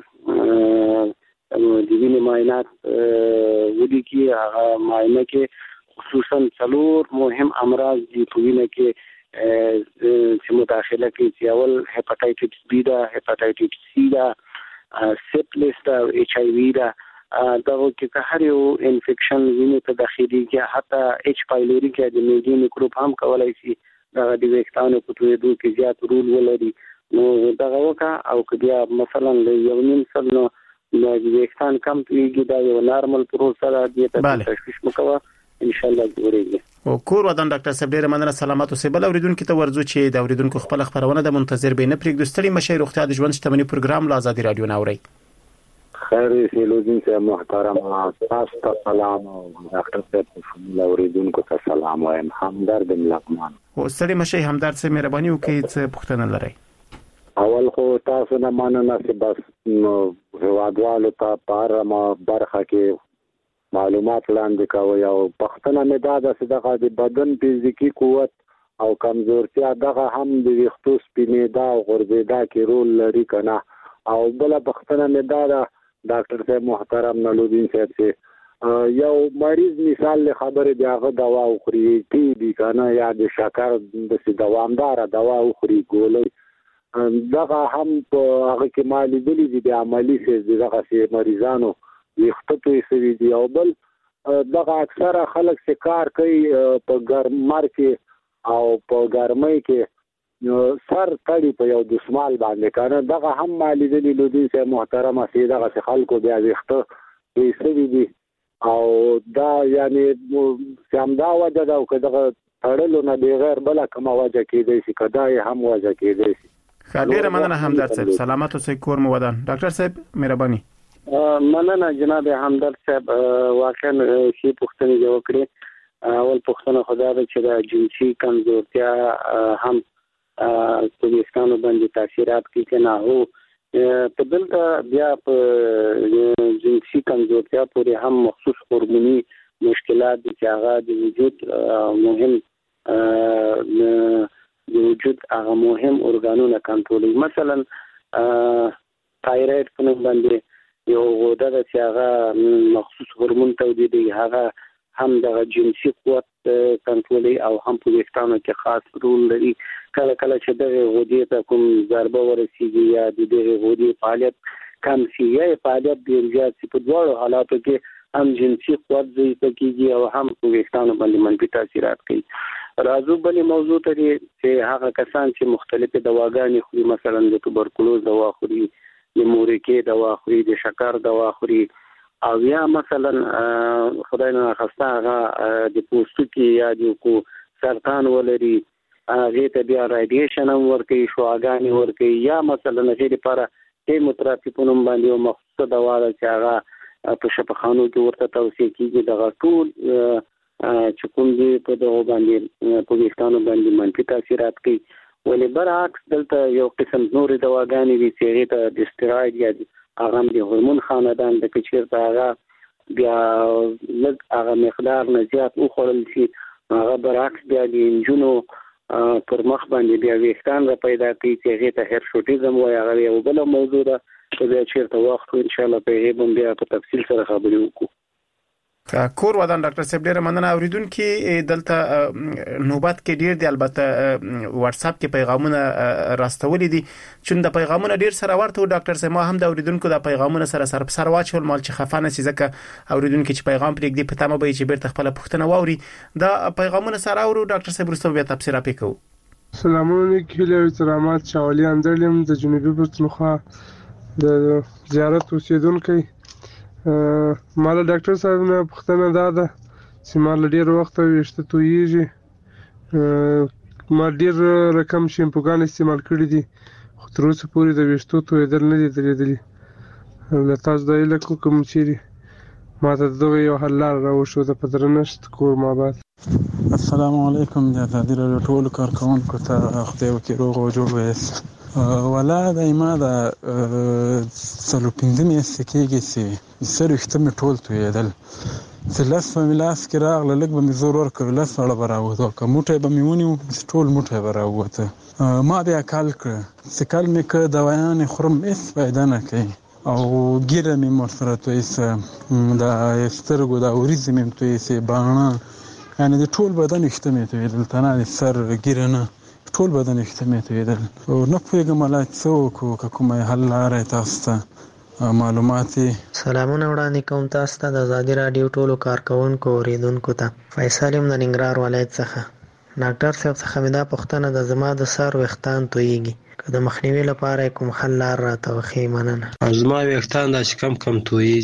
S4: وینې معاینات ولیکي هغه معاینه کې خصوصا څلور مهم امراض دي په وینه کې چې مداخله کوي چې اول هپاتایټس بی دا هپاتایټس سی دا سیفلیس دا ایچ آی وی دا دغه کې هر یو انفیکشن وینې ته داخلي کې حتی ایچ پایلوري کې د میډي میکروب هم کولای شي دا د ویښتانو په تویدو کې زیات رول ولري نو دغه وکړه او که بیا مثلا یو نیم سل نو ویښتان کم تویږي دا یو نارمل پروسه ده دې ته تشویش مکوه ان شاء الله جوړیږي.
S3: او کور ودان ډاکټر صاحب ډیره مننه سلامات اوسئ. بل اوریدونکو ته ورځو چې د اوریدونکو خپل خبرونه د منتظر به نه پرېږدو. ستړي مشه روغتیا د ژوند شتمنۍ پروګرام له آزادي رادیو نه اورئ.
S4: خیر سیلودین سے محترم تاسو ته سلام او ډاکټر صاحب له اوریدونکو ته سلام وایم. همدرد لقمان.
S3: او ستړي مشه همدرد صاحب مهرباني وکړئ څه پوښتنه لرئ؟
S4: اول خو تاسو نه مننه چې بس هوادوالو ته په هره برخه کې معلومات لاندې کوي او پښتنه مې دا د صدقه د بدن فزیکی قوت او کمزورتیا دغه هم د ویښتو سپینېدا او غورځېدا کې رول لري کنه. او بل پښتنه مې دا ډاکټر صاحب محترم نلودین صاحب چې یو مریض مثال له خبره دی هغه دوا خوري ټي بي کنه یا د شکر د دوامدار دوا خوري ګولې دغه هم په هغه کې مالي دي د عملی څه دغه سي مریضانو ویختو سوي دی. او بل دغه اکثره خلک چې کار کوي په ګرمار کې او په ګرمۍ کې سر تړي په یو دسمال باندې کنه دغه هم مالي دي لودي چې محترمه سي دغه خلکو بیا ویختو سوي دی. او دا یعنی سمدا وجه دا او دغه تړلو نه بغیر بل کومه وجه کېدای شي کداي هم وجه کېدای شي.
S3: ډیره مننه همدرد صاحب سلامات اوسئ کور مو ودان. ډاکټر صاحب مهرباني.
S4: مننه جناب همدرد صاحب واقعا شي پوښتنه جوړ کړې. اول پوښتنه خدا ده چې د جنسي کمزورتیا هم په ویښتانو باندې تاثیرات کوي که نه. هو په دلته بیا په جنسي کمزورتیا پورې هم مخصوص هورموني مشکلات دي چې هغه د وجود مهم ارګانونه کنټرولوي. مثلا تایرویډ په نوم باندې یو غده ده چې هغه مخصوص هورمون تولیدوي هغه هم د جنسي قوت کنټرولوي او هم په ویښتانو کې خاص رول لري. کله کله چې دغه غدې ته کوم ضربه ورسیږي یا د دغه غدې فعالیت کم شي یا فعالیت ډېر زیات شي په دواړو حالاتو کې هم جنسي قوت ضعیفه کېږي او هم په ویښتانو باندې منفي تاثیرات کوي. راځو بلې موضوع ته چې هغه کسان چې مختلفې دواګانې خوري مثلا د توبرکلوز دوا خوري د مورکې دوا خوري د شکر دوا خوري او یا مثلا خدای نه خسته هغه د پوستکي یا د کو سرطان ولري هغه ته بیا رادیشن هم ورکوي شواګانې ورکوي یا مثلا هغه لپاره کیموتراپي په نوم باندې یو مخصوصه دوا ده چې هغه په شفاخانو کې ورته توصیه کیږي. دغه ټول چې کوم دي په دغه باندې په ویښتانو باندې منفي تاثیرات کوي. ولې برعکس دلته یو قسم نورې دواګانې دي چې هغې ته د استراید یا هغه هم د هورمون خاندان د که چېرته هغه بیا لږ هغه مقدار نه زیات وخوړل شي هغه برعکس بیا د نجونو پر مخ باندې بیا ویښتان را پیدا کوي چې هغې ته هرشوټیزم وایي. هغه یو بله موضوع ده چې بیا چېرته وخت و انشاءالله په هغې به بیا په تفصیل سره خبرې وکړو.
S3: کور ودان ډاکټر صاحب ډیره مننه. اوریدونکو دلته نوبت کې ډیر دی البته واتس اپ کې پیغامونه راستولې دي چې د پیغامونه ډیر سره ورته ډاکټر صاحب ما هم د اوریدونکو د پیغامونه سره په سر واچول مال چې خفانه سي ځکه اوریدونکو چې پیغام پرېږدي په تمه به چې بیرته خپل پوښتنه واوري دا پیغامونه سره اورو. ډاکټر صاحب وروسته بیا تفسیر وکړو.
S7: سلامونه کله احترامات شاولي اندرلم د جنوبي پښتونخوا د زیارت اوسیدونکو مال ډاکټر صاحب نه پوښتنه ده چې مال ډیر وخت ویشته تویږي ما ډیر رقم شیمپوګان استعمال کړی دي خو تر اوسه پورې د ویشتو تویدل نه دي درېدلي. له تاسو د علت کوم چیرې ما ته دغه یو حل لار راوښو د پدرنشت کور ما بعد.
S8: السلام علیکم د آزادي رادیو ټول کارکونکو ته خدای وکړي روغ او جوړ وایست. ولا دایما د څلو پنځه میاشتې کېږي چې سر ویښته مې ټول تویېدل چې لس به مې لاس کې راغله لږ به مې زور ورکړ لس واړه به راووته که موټی به مې ونیو ټول موټی به راووته. ما بیا کال کړه چې کال مې که دوایانې خورم هېڅ فایده نه کوي او ګیره مې ورسره توی څه د سترګو د وریځې مې توی باڼه یعنې د ټول بدن ویښته مې تویېدل ته نه د سر ګیره نه ټول بدن ویښته مې تویېدل او نه پوهېږم الله څه وکړو که کومه حل لاره تاسو ته معلومات.
S9: سلامونه وړاندې کوم تاسو ته د آزادي راډیو ټولو کارکونکو اوریدونکو ته. فیصل یم د ننګرهار ولایت څخه. ډاکټر صاحب څخه مې دا پوښتنه ده زما د سر ویښتان تویېږي که د مخنیوي لپاره کوم حل لار راته وښیي مننه.
S10: زما ویښتان داسې کم تویېږي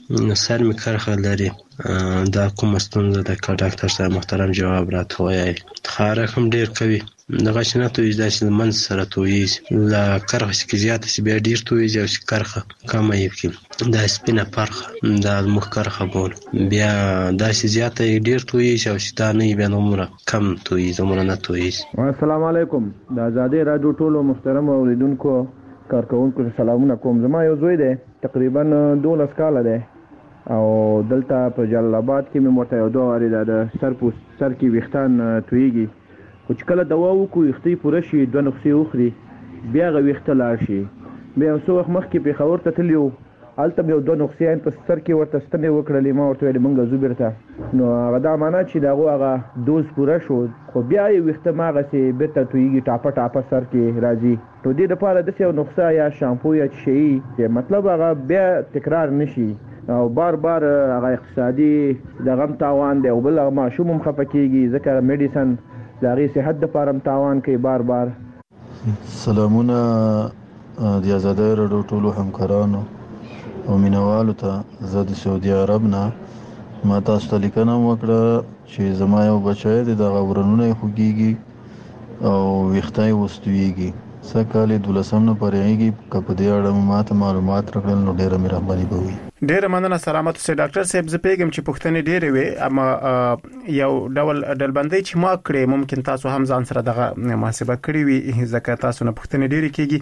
S10: سر می کرخه لري دا کومه ستونزه ده که ډاکټر صاحب محترم جواب راته وایي. خارښ هم ډېر کوي دغه چې نه تویږي داسې له منځ سره تویږي له کرخه چې زیاته شي بیا ډېر تویږي او چې کرخه کمه یې کړي دا سپینه پرخه دا موږ کرخه بولو بیا داسې زیاته یې ډېر تویږي او چې دا نه یې بیا دومره کم تویږي دومره نه تویږي.
S11: السلام علیکم د ازادۍ راډیو ټولو محترمو اوریدونکو کارکوونکو ته سلامونه کوم. زما یو زوی دی تقریبا 12 کاله دی او دلته په جلال آباد کې مې ورته یو 2 وارې د سر کې ویښتان تویږي خو چې کله دوا وکړو ویښتې پوره شي 2 نسخې وخوري بیا هغه ویښته لاړ شي. بیا یو څو وخت مخکې پېښور ته تللي وو هلته مې یو 2 نسخې په سر کې ورته ستنې وکړلې ما ورته ویلې مونږ ځو بېرته نو هغه دا معنا چې د هغو هغه دوز پوره شو خو بیا یې ویښته هماغسې بېرته تویږي ټاپه ټاپه سر کې راځي. نو دې دپاره داسې یو نسخه یا شامپو یا څه شی چې مطلب هغه بیا تکرار نه شي او بار هغه اقتصادي دغه هم تاوان دی او بل هغه ماشوم هم خفه کېږي ځکه میډیسن د هغې صحت دپاره هم تاوان کوي بار.
S12: سلامونه د ازادۍ راډیو ټولو همکارانو او مینوالو ته. زه د سعودي عرب نه ما تاسو ته لیکنه وکړه چې زما یو بچی دی دغه ورنونه یې خوږېږي او ویښته یې وستویږي څه کال یې 12 نه پرېږي که په دې اړه ما ته معلومات راکړل نو ډېره مهرباني به وي.
S3: ډېره مننه. سلامت اوسئ ډاکټر صاحب. زه پوهېږم چې پوښتنې ډېرې وې اما یو ډول ډلبندۍ چې ما کړې ممکن تاسو هم ځان سره دغه محاسبه کړې وي ځکه تاسو نه پوښتنې ډېرې کېږي.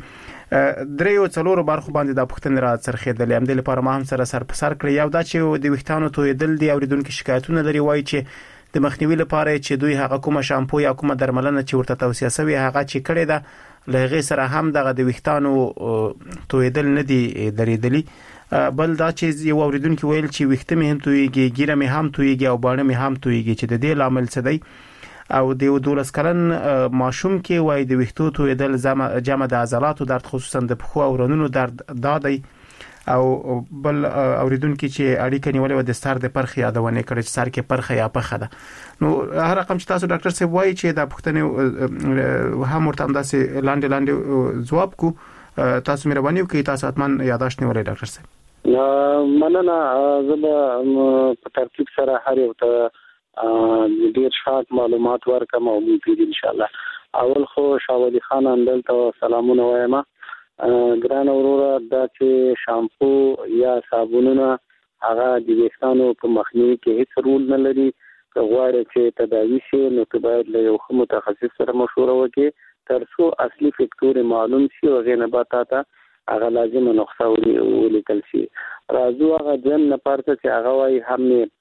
S3: 3-4 برخو باندې دا پوښتنې را څرخېدلې همدې لپاره ما هم سر په سر کړې. یو دا چې د ویښتانو تویدل دي اوریدونکو شکایتونه لري وایي چې د مخنیوي لپاره چې دوی هغه کومه شامپو یا کومه درملنه چې ورته توصیه شوی هغه چې کړې ده له هغې سره هم دغه د ویښتانو تویدل نه دي درېدلي. بل دا چې یو اوریدونکو ویل چې ویښته مې هم تویږي ګیره مې هم تویږي او باڼه مې هم تویږي چې د دې لامل څه دی او د 12 کلن ماشوم کې وایي د ویښتو تویدل جمع د عضلاتو درد خصوصا د پښو او رنونو درد دادی او بل اوریدونکو چې اړیکه نیولې و د سر د پرخ یادونه کړې چې سر کې پرخه یا پخه ده. نو هر رقم چې تاسو ډاکټر صاحب وایي چې دا پوښتنه هم ورته همداسې لاندې ځواب کو تاسو مهرباني وکړئ تاسو حتما یاداشت نیولې ډاکټر صاحب.
S4: مننه. زه په ترتیب سره هر یو ته ډیر شارټ معلومات ورکم او مفید ان شاء الله. اول خو شاولی خان اندل ته سلامونه وایم. ګران وروره دا چې شامپو یا صابونونه هغه د ویښتانو په مخنیوي کې هیڅ رول نه لري. که غواړئ چې تداوي شي نو ته باید له یو ښه متخصص سره مشوره وکړې تر څو اصلي فکتور معلوم شي او هغې نه بعد تا هغه لازمه نسخه ولیکل شي. راځو هغه دویم نمبر ته چې هغه وایي هم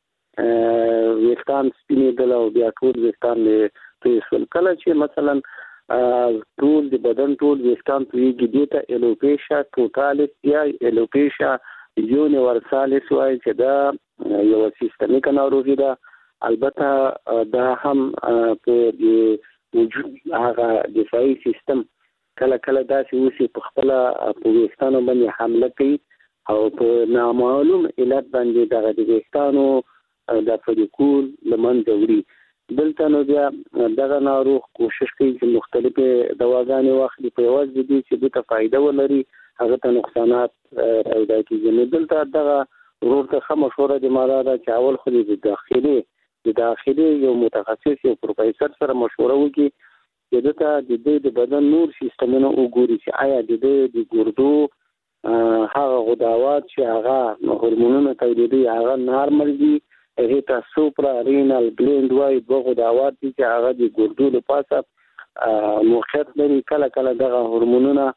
S4: ویښتان سپینېدل او بیا ټول ویښتان مې توی شول. کله چې مثلا ټول د بدن ټول ویښتان تویږي دې ته الوپیشیا ټوټالس یا الوپیشیا یونیورسالس وایي چې دا یو سیستمیک ناروغي ده. البته دا هم په وجود هغه دفاعي سیستم کله داسې وشي په خپل په ویښتانو باندې حمله کوي او په نامعلوم علت باندې دغه د ویښتانو د فولیکول له منځه وړي. دلته نو بیا دغه ناروغ کوشش کوي چې مختلفې دواګانې واخلي په یوازې د دې چې دې ته فایده ولري هغه ته نقصانات پیدا کېږي. نو دلته دغه ورور ته ښه مشوره د ما دا ده چې اول خو د داخلي یو متخصص یو پروفیسر سره مشوره وکړي چې دته د بدن نور سیستمونه وګوري چې آیا د ګردو هغه غداوات چې هغه هورمونونه تولیدوي هغه نارمل دي. هغې ته سوپرا رینال ګلینډ وایي دوه غداوات دي چې هغه د ګردو له پاسه موقعیت لري. کله دغه هورمونونه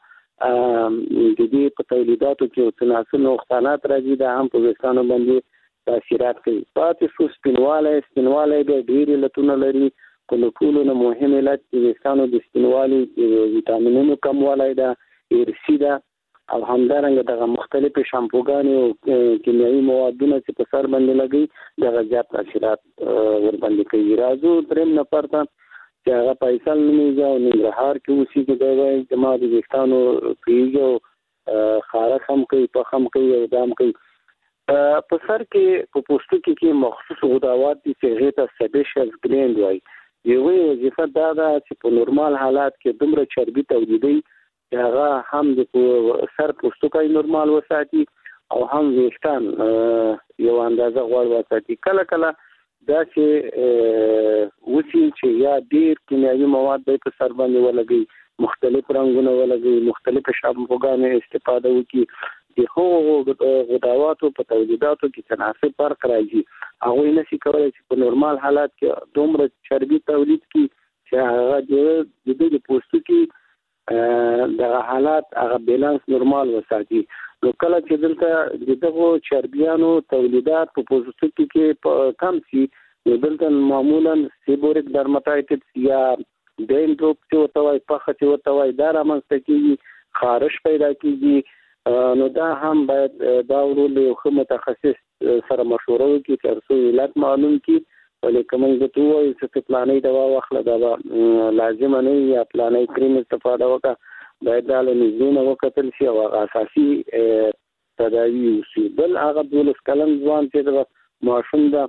S4: د دې په تولیداتو کې یو څه ناسم نقصانات راځي دا هم په ویښتانو باندې تاثیرات کوي. پاتې شو سپینوالی بیا ډېر علتونه لري. په له ټولو نه مهم علت د ویښتانو د سپینوالي ویټامینونو کموالی ده، ایرسي ده او همدارنګه دغه مختلفې شامپوګانې او کیمیاوي موادونه چې په سر باندې لګي دغه زیات تاثیرات ورباندې کوي. راځو درېیم نفر ته چې هغه فیصل نومیږي او ننګرهار کې اوسېږي. دی وایي زما د ویښتانو تویږي او خارښ هم کوي، پخ هم کوي او دام کوي. په سر کې په پوستکي کې مخصوص غداوات دي چې هغې ته سیبیشس ګلینډ وایي. یوه وظیفه دا ده چې په نورمال حالات کې دومره چربي تولیدوي چې هغه هم د سر پوستکی نورمال وساتي او هم ویښتان یو اندازه غوړ وساتي. کله کله دا چې وسی چې یا ډیر کیمیاوي مواد په سر باندې ولګي، مختلف رنگونه ولګي، مختلف شامپوګان استفاده وکړي، د هغو غداواتو په تولیداتو کې تناسب فرق راځي. هغه نشي کولای چې په نورمال حالات کې دومره چربي تولید کړي چې هغه د پوستکي د حالات هغه بیلانس نورمال وساتي. نو کله چې دلته دغه چربیانو تولیدات په پوستکي کې کم شي، نو دلته معمولا سیبوریک ډرماتایټس یا ډینډروپ چې وته وای، پخه چې وته وای، دا رامنځته کیږي، خارش پیدا کیږي. نو دا هم باید دا ورول یو متخصص سره مشوره وکړي ترڅو علت معلوم کړي. ولیکن موږ ته وایي چې پلانې دوا واخله، دا لازم نه یا پلانې کریم استفاده وکړه، باید دا له نږدې نه وکتل شي او اساسي تداوی وشي. بل هغه 12 کلن ځوان چې د ماشوم دا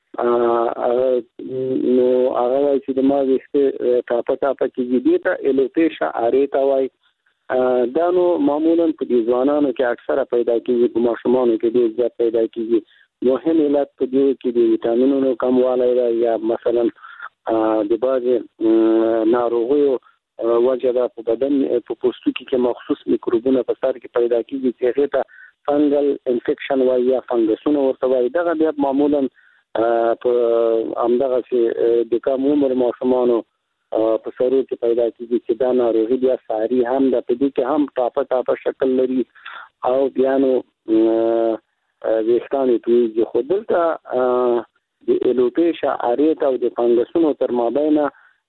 S4: نو هغه وایي چې د ما ویښته ټاپه کېږي، دې ته الوپیشا اریتا وایي. دا نو معمولا په دې ځوانانو کې اکثره پیدا کېږي، په ماشومانو کې ډېر زیات پیدا کېږي. مهم علت په دې کې د ویټامینونو کموالی دی یا مثلا د بعضې ناروغیو وجه ده په بدن په پوستکي کې مخصوص میکروبونه په سر کې پیدا کېږي چې هغې ته فنګل انفیکشن وایي یا فنګسونه ورته وایي. دغه بیا معمولا په همدغسې د کم عمر ماشومانو په سرو کې پیدا کېږي چې دا ناروغي بیا ساري هم ده، په دې کې هم ټاپه شکل لري او بیا نو ویښتان یې تویېږي. خو دلته د الوپیشا اریتا او د فنګسونو تر مابینه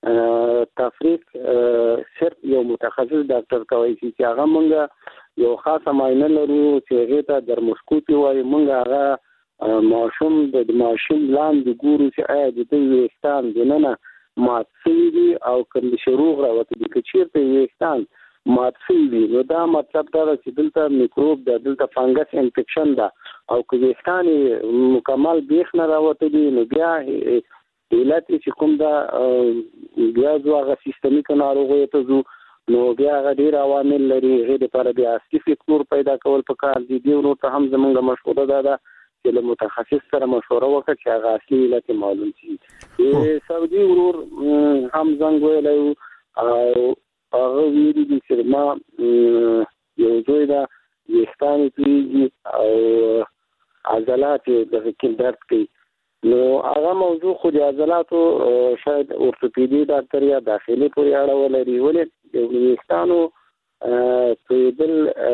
S4: تفریق صرف یو متخصص ډاکټر کوي چې هغه مونږ یو خاصه معاینه لرو چې هغې ته درموسکوپي وایي. مونږ هغه ماشوم د ماشوم لاندې ګورو چې آیا د دوی ویښتان دننه مات شوي دي او کوم د شروغ راوتي دي. که چېرته ویښتان مات شوي وي نو دا مطلب دا ده چې دلته میکروب ده، دلته فنګس انفیکشن ده. او که ویښتان مکمل بیخ نه راوتلي نو بیا علت چې کوم ده بیا زو هغه سیستمیکه ناروغیو ته ځو، نو بیا هغه ډېر عوامل لري. هغې دپاره بیا اصلي فکتور پیدا کول پکار دي. دې ورور ته هم زموږ مشوره دا ده چې له متخصص سره مشوره وکړه چې هغه اصلي علت معلوم شي. سعودي ورور هم زنګ ویلی و او هغه ویلي دي چې ما یو زوی ده ویښتان یې تویېږي او عضلات یې دغه کې درد کوي. نو هغه موضوع خو د عضلاتو شاید اورتوپیدي ډاکټر یا داخلي پورې اړه ولري. ولې د ویښتانو تویېدل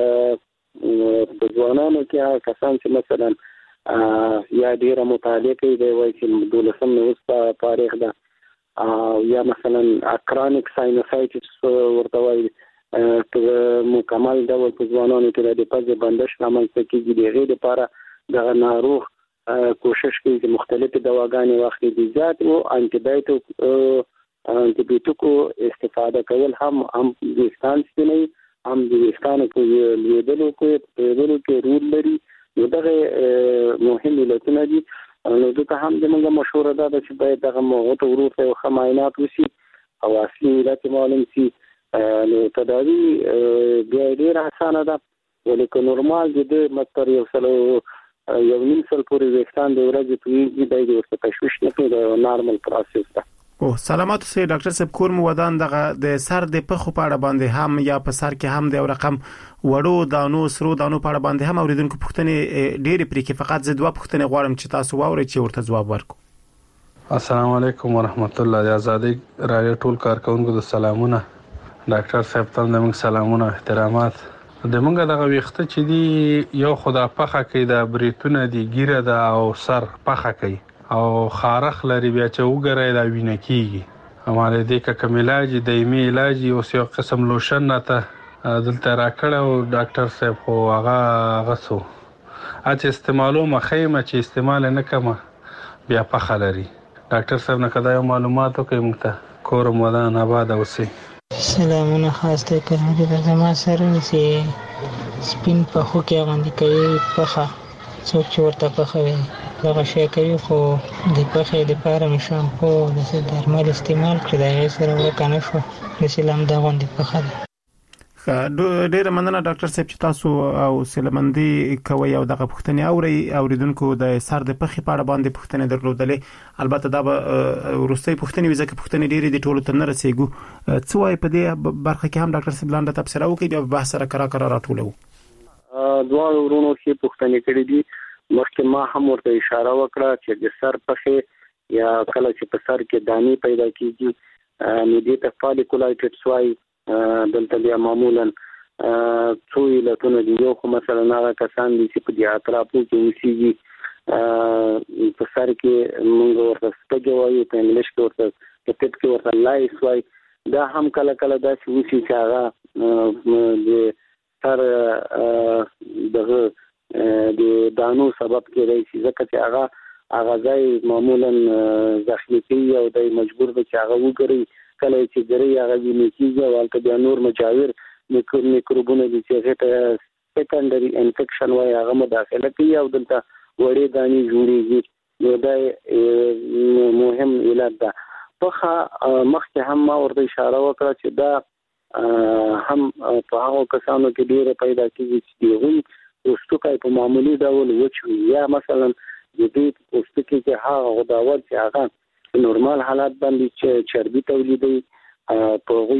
S4: په ځوانانو کې هغه کسان چې مثلا یا ډیره مطالعه کوي، دی وایي چې 12 نوښت فارغ ده، یا مثلا اکرانیک ساینوسایټس ورته وایي، په مکمل ډول په ځوانانو کې د پزې بندش رامنځته کېږي. د هغې دپاره دغه ناروغ کوشش کوي چې مختلفې دواګانې واخلي. د زیات انټي استفاده کول هم ویښتان سپینوي، هم د ویښتانو په لویدلو کې رول لري. نو دغه مهم علتونه دي. نو دلته هم زموږ مشوره دا ده چې باید دغه موضوع ته ورور ته یو ښه معاینات وشي او اصلي علت معلوم شي. نو تداوي بیا ډېره اسانه ده، ولیکن نورمال د ده مقدار 1.5 سل پورې ویښتان د ورځې تویېږي، دی د ورته تشویش نه کوي، د نارمل پروسس ده.
S3: سلامات اوسئ ډاکټر صاحب. کور مو ودان دغه د سر د پخو په اړه باندې هم یا په سر کې هم د یو رقم وړو دانو سرو دانو په اړه باندې هم اوریدونکو پوښتنې ډېرې پرې کې، فقط زه 2 پوښتنې غواړم چې تاسو واورئ چې ورته ځواب ورکړو.
S8: السلام علیکم ورحمت الله. د ازادي رادیو ټول کارکونکو د سلامونه. ډاکټر صاحب ته موږ سلامونه احترامات. د موږ دغه ویښته چې دی یو خدا پخه کوي، د بریتونه دی ګیره ده او سر پخه کوي او خارخ لري، بیا چې وګرای دا وینه کیږي. اماله دې کا کوم علاج دایمي علاج او یو قسم لوشن نه ته دلته راکړه او ډاکټر صاحب خو هغه سو اته استعمالو مخیمه چې استعمال نه کما بیا پخه لري. ډاکټر صاحب نه کدا معلوماتو کوي موږ ته کور مودان آباد اوسئ.
S13: سلامونه خاص ته کوم د زما سره چې سپین په خو کې باندې کوي پخه څوک چې ورته پخه وي دغه شی کوي، خو د پخې د پاره مې شامپو د درمل استعمال کړی، دا یې سره وکنه شو چې لم دا غوندې پخه ده.
S3: ډیره مننه ډاکټر صاحب چې تاسو او سلمندي کوي او دغه پوښتنې اوریدونکو د سر د پخې په اړه باندې پوښتنې درلودلې. البته دا به ورستۍ پوښتنې وي ځکه پوښتنې ډیرې د ټولو ته نه رسیږو. څه وایي په دې برخه کې هم ډاکټر صاحب لاندې تبصره وکړي بیا بحث سره کرا راټولو.
S4: دوه ورونو چې پوښتنې کړې دي مخکې ما هم ورته اشاره وکړه چې د سر پخې یا کله چې په سر کې دانی پیدا کیږي نو دې ته فالیکولایټس وایي. دلته بیا معمولا څو علتونه دي. یو خو مثلا هغه کسان دي چې په دې اطرافو کې اوسېږي په سر کې موږ ورته سپږې وایو په انګلیش کې ورته په پټ کې ورته لایس وایي. دا هم کله کله داسې وشي چې هغه د سر د دانو سبب کېدای شي ځکه چې هغه ځای معمولا زخمي کېږي او دی مجبور دی چې هغه وګوري. کله چې ګری هغه ویني کېږي او هلته بیا نور مجاور میکروبونه دي چې هغه ته سیکنډري انفیکشن وایي هغه مداخله کوي او دلته وړې دانې جوړېږي. نو دا مهم علت ده. مخکې هم ما ورته اشاره وکړه چې دا هم په هغو کسانو کې ډېره پیدا کېږي چې د هغوی پوستکی په معمولي ډول وچ وي یا مثلا د دې پوستکي کې هغه غداوت چې هغه نورمال حالات باندې چې چربي تولیدوي په هغوی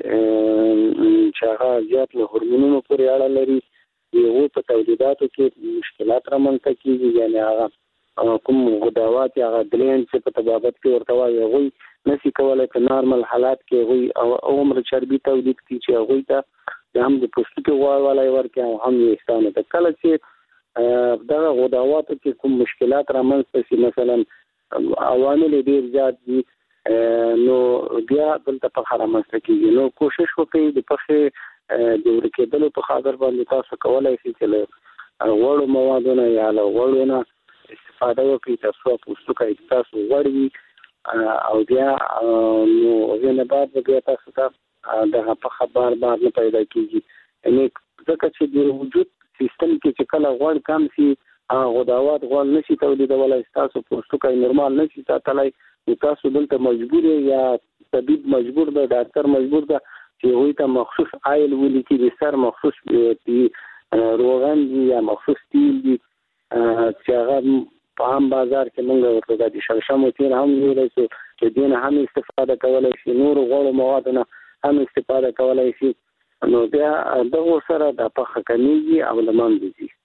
S4: کې چې هغه زیات له هورمونونو پورې اړه لري. د هغو په تولیداتو کې مشکلات رامنځته کېږي. یعنې هغه کوم غداوات یا هغه ګلینډ چې په طبابت کې ورته وایي هغوی نشي کولی په نارمل حالات کې هغوی عمر چربي تولید کړي چې هغوی ته هم د پوستکي غوړوالی ورکړي او هم ویښتانو ته. کله چې دغه غداواتو کې کوم مشکلات رامنځته شي مثلا عوامل ډیر زیات دي نو بیا دلته پخه رامنځته کېږي. نو کوشش وکړئ د پخې د ورکېدلو په خاطر باندې تاسو کولی شئ چې له غوړو موادونه یا له غوړو نه استفاده وکړئ تر څو پوستکی تاسو غوړ وي او بیا نو هغې نه بعد بیا تاسو ته دغه پخه بار نه پیدا کېږي. یعنې ځکه چې د وجود سیستم کې چې کله غوړ کم شي غداوات غوړ نشي تولیدولی تاسو پوستکی نورمال نشي ساتلی نو تاسو دلته مجبور یا طبیب مجبور ده ډاکټر مجبور ده چې هغوی ته مخصوص آیل ولیکي د سر مخصوص روغن دي یا مخصوص تیل دي چې هغه په عام بازار کې موږ ورته د شړشمو تیل هم ویلی شو چې دې نه هم استفاده کولی شي نورو غوړو موادو نه هم استفاده کولی شي. نو بیا دغو سره دا پخه کمیږي او له منځه ځي.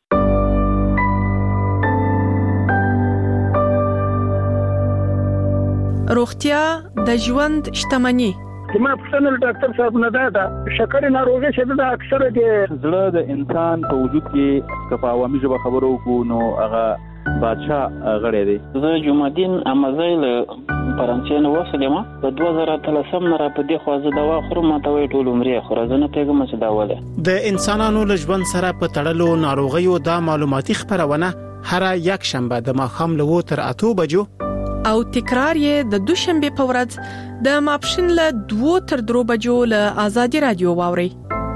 S14: روغتیا د ژوند شتمني.
S15: زما پوښتنه ډاکټر صاحب نه ده شکر ناروغي چې د اکثره د
S16: زړه د انسان په وجود کې که په عوامي ژبه خبرو وکړو نو هغه بادشاه غړی دی.
S17: زه جمعدین امزی له فرانسې نه وسلم په 2013 نه را په دې خو زه دوا خورم ماته وی ټول عمرې خو زه نه پیګم چې دا وله
S3: د انسانانو له ژوند سره په تړلو ناروغیو د معلوماتي خبرونه هر یک شنبه د ماښام له 8 تر 8 بجو
S14: او تکرار یې د دوشنبه په ورځ د ماپښین له 2 تر 3 بجو له آزادي رادیو واوري.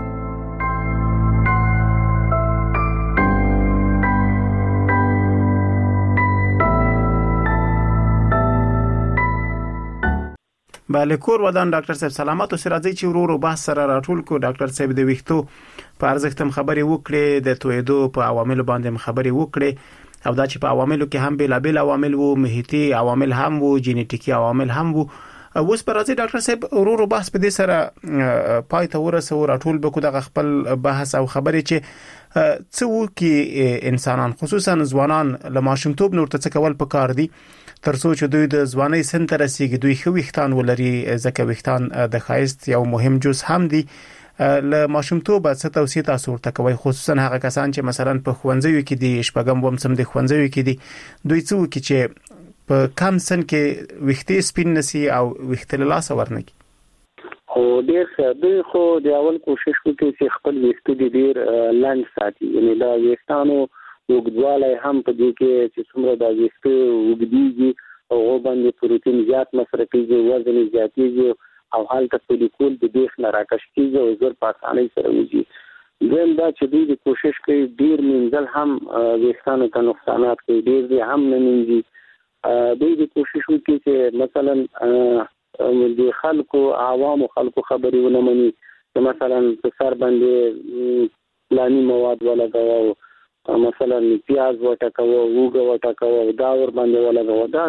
S3: بله کور ودان ډاکټر صاحب سلامات اوسئ. راځي چې ورو بحث سره راټول کو. ډاکټر صاحب د ویښتو په ارزښت هم خبرې وکړې د تویدو په عواملو باندې هم خبرې وکړې او دا چې په عواملو کې هم بېلابېل عوامل وو محیطي عوامل هم وو جینیټیکي عوامل هم وو. اوس پر راځي ډاکټر صاحب ورو بحث په دې سره پای ته ورسو راټول بکو د خپل بحث او خبرې چې څه وو کې انسانان خصوصا ځوانان له ماشومتوب نور ته کول پکار دي ترڅو چې دوی د ځوانۍ سن ته رسیږي دوی خو ویښتان ولري ځکه ویښتان د ښایست یو مهم جز هم دي. له ماشومتوب څخه توصیه تاسو ورته کوي خصوصا هغه کسان چې مثلا په ښوونځیو کې دي شپږم وم سم د ښوونځیو کې دي دوی څه وکړي چې په کم سن کې ویښتې سپین نسی او ویښتې له لاسه ورنکي.
S4: خو ډېر خو د اول کوشش وکړي چې خپل ویښتې ډېر لنډ ساتي یعنی دا ویښتانو وګړوالی هم په دې کې چې څومره د ویښتو وګړيږي او باندې پروتین زیات مصرفيږي وزن زیاتېږي او هلته فولیکول د بیخ نه راکش کېږي او زر په اسانۍ سره وځي. دویم دا چې دوی د کوشش کوي ډیر منځل هم ویښتانو ته نقصانات کوي ډیر دي هم نه مینځي. دوی د کوشش وکړي چې مثلا د خلکو عوامو خلکو خبرې ونه مني مثلا په سر باندې لانی مواد ولګاو مثلا پیاز وټکاو وګه وټکاو دا ور باندې ولګاو دا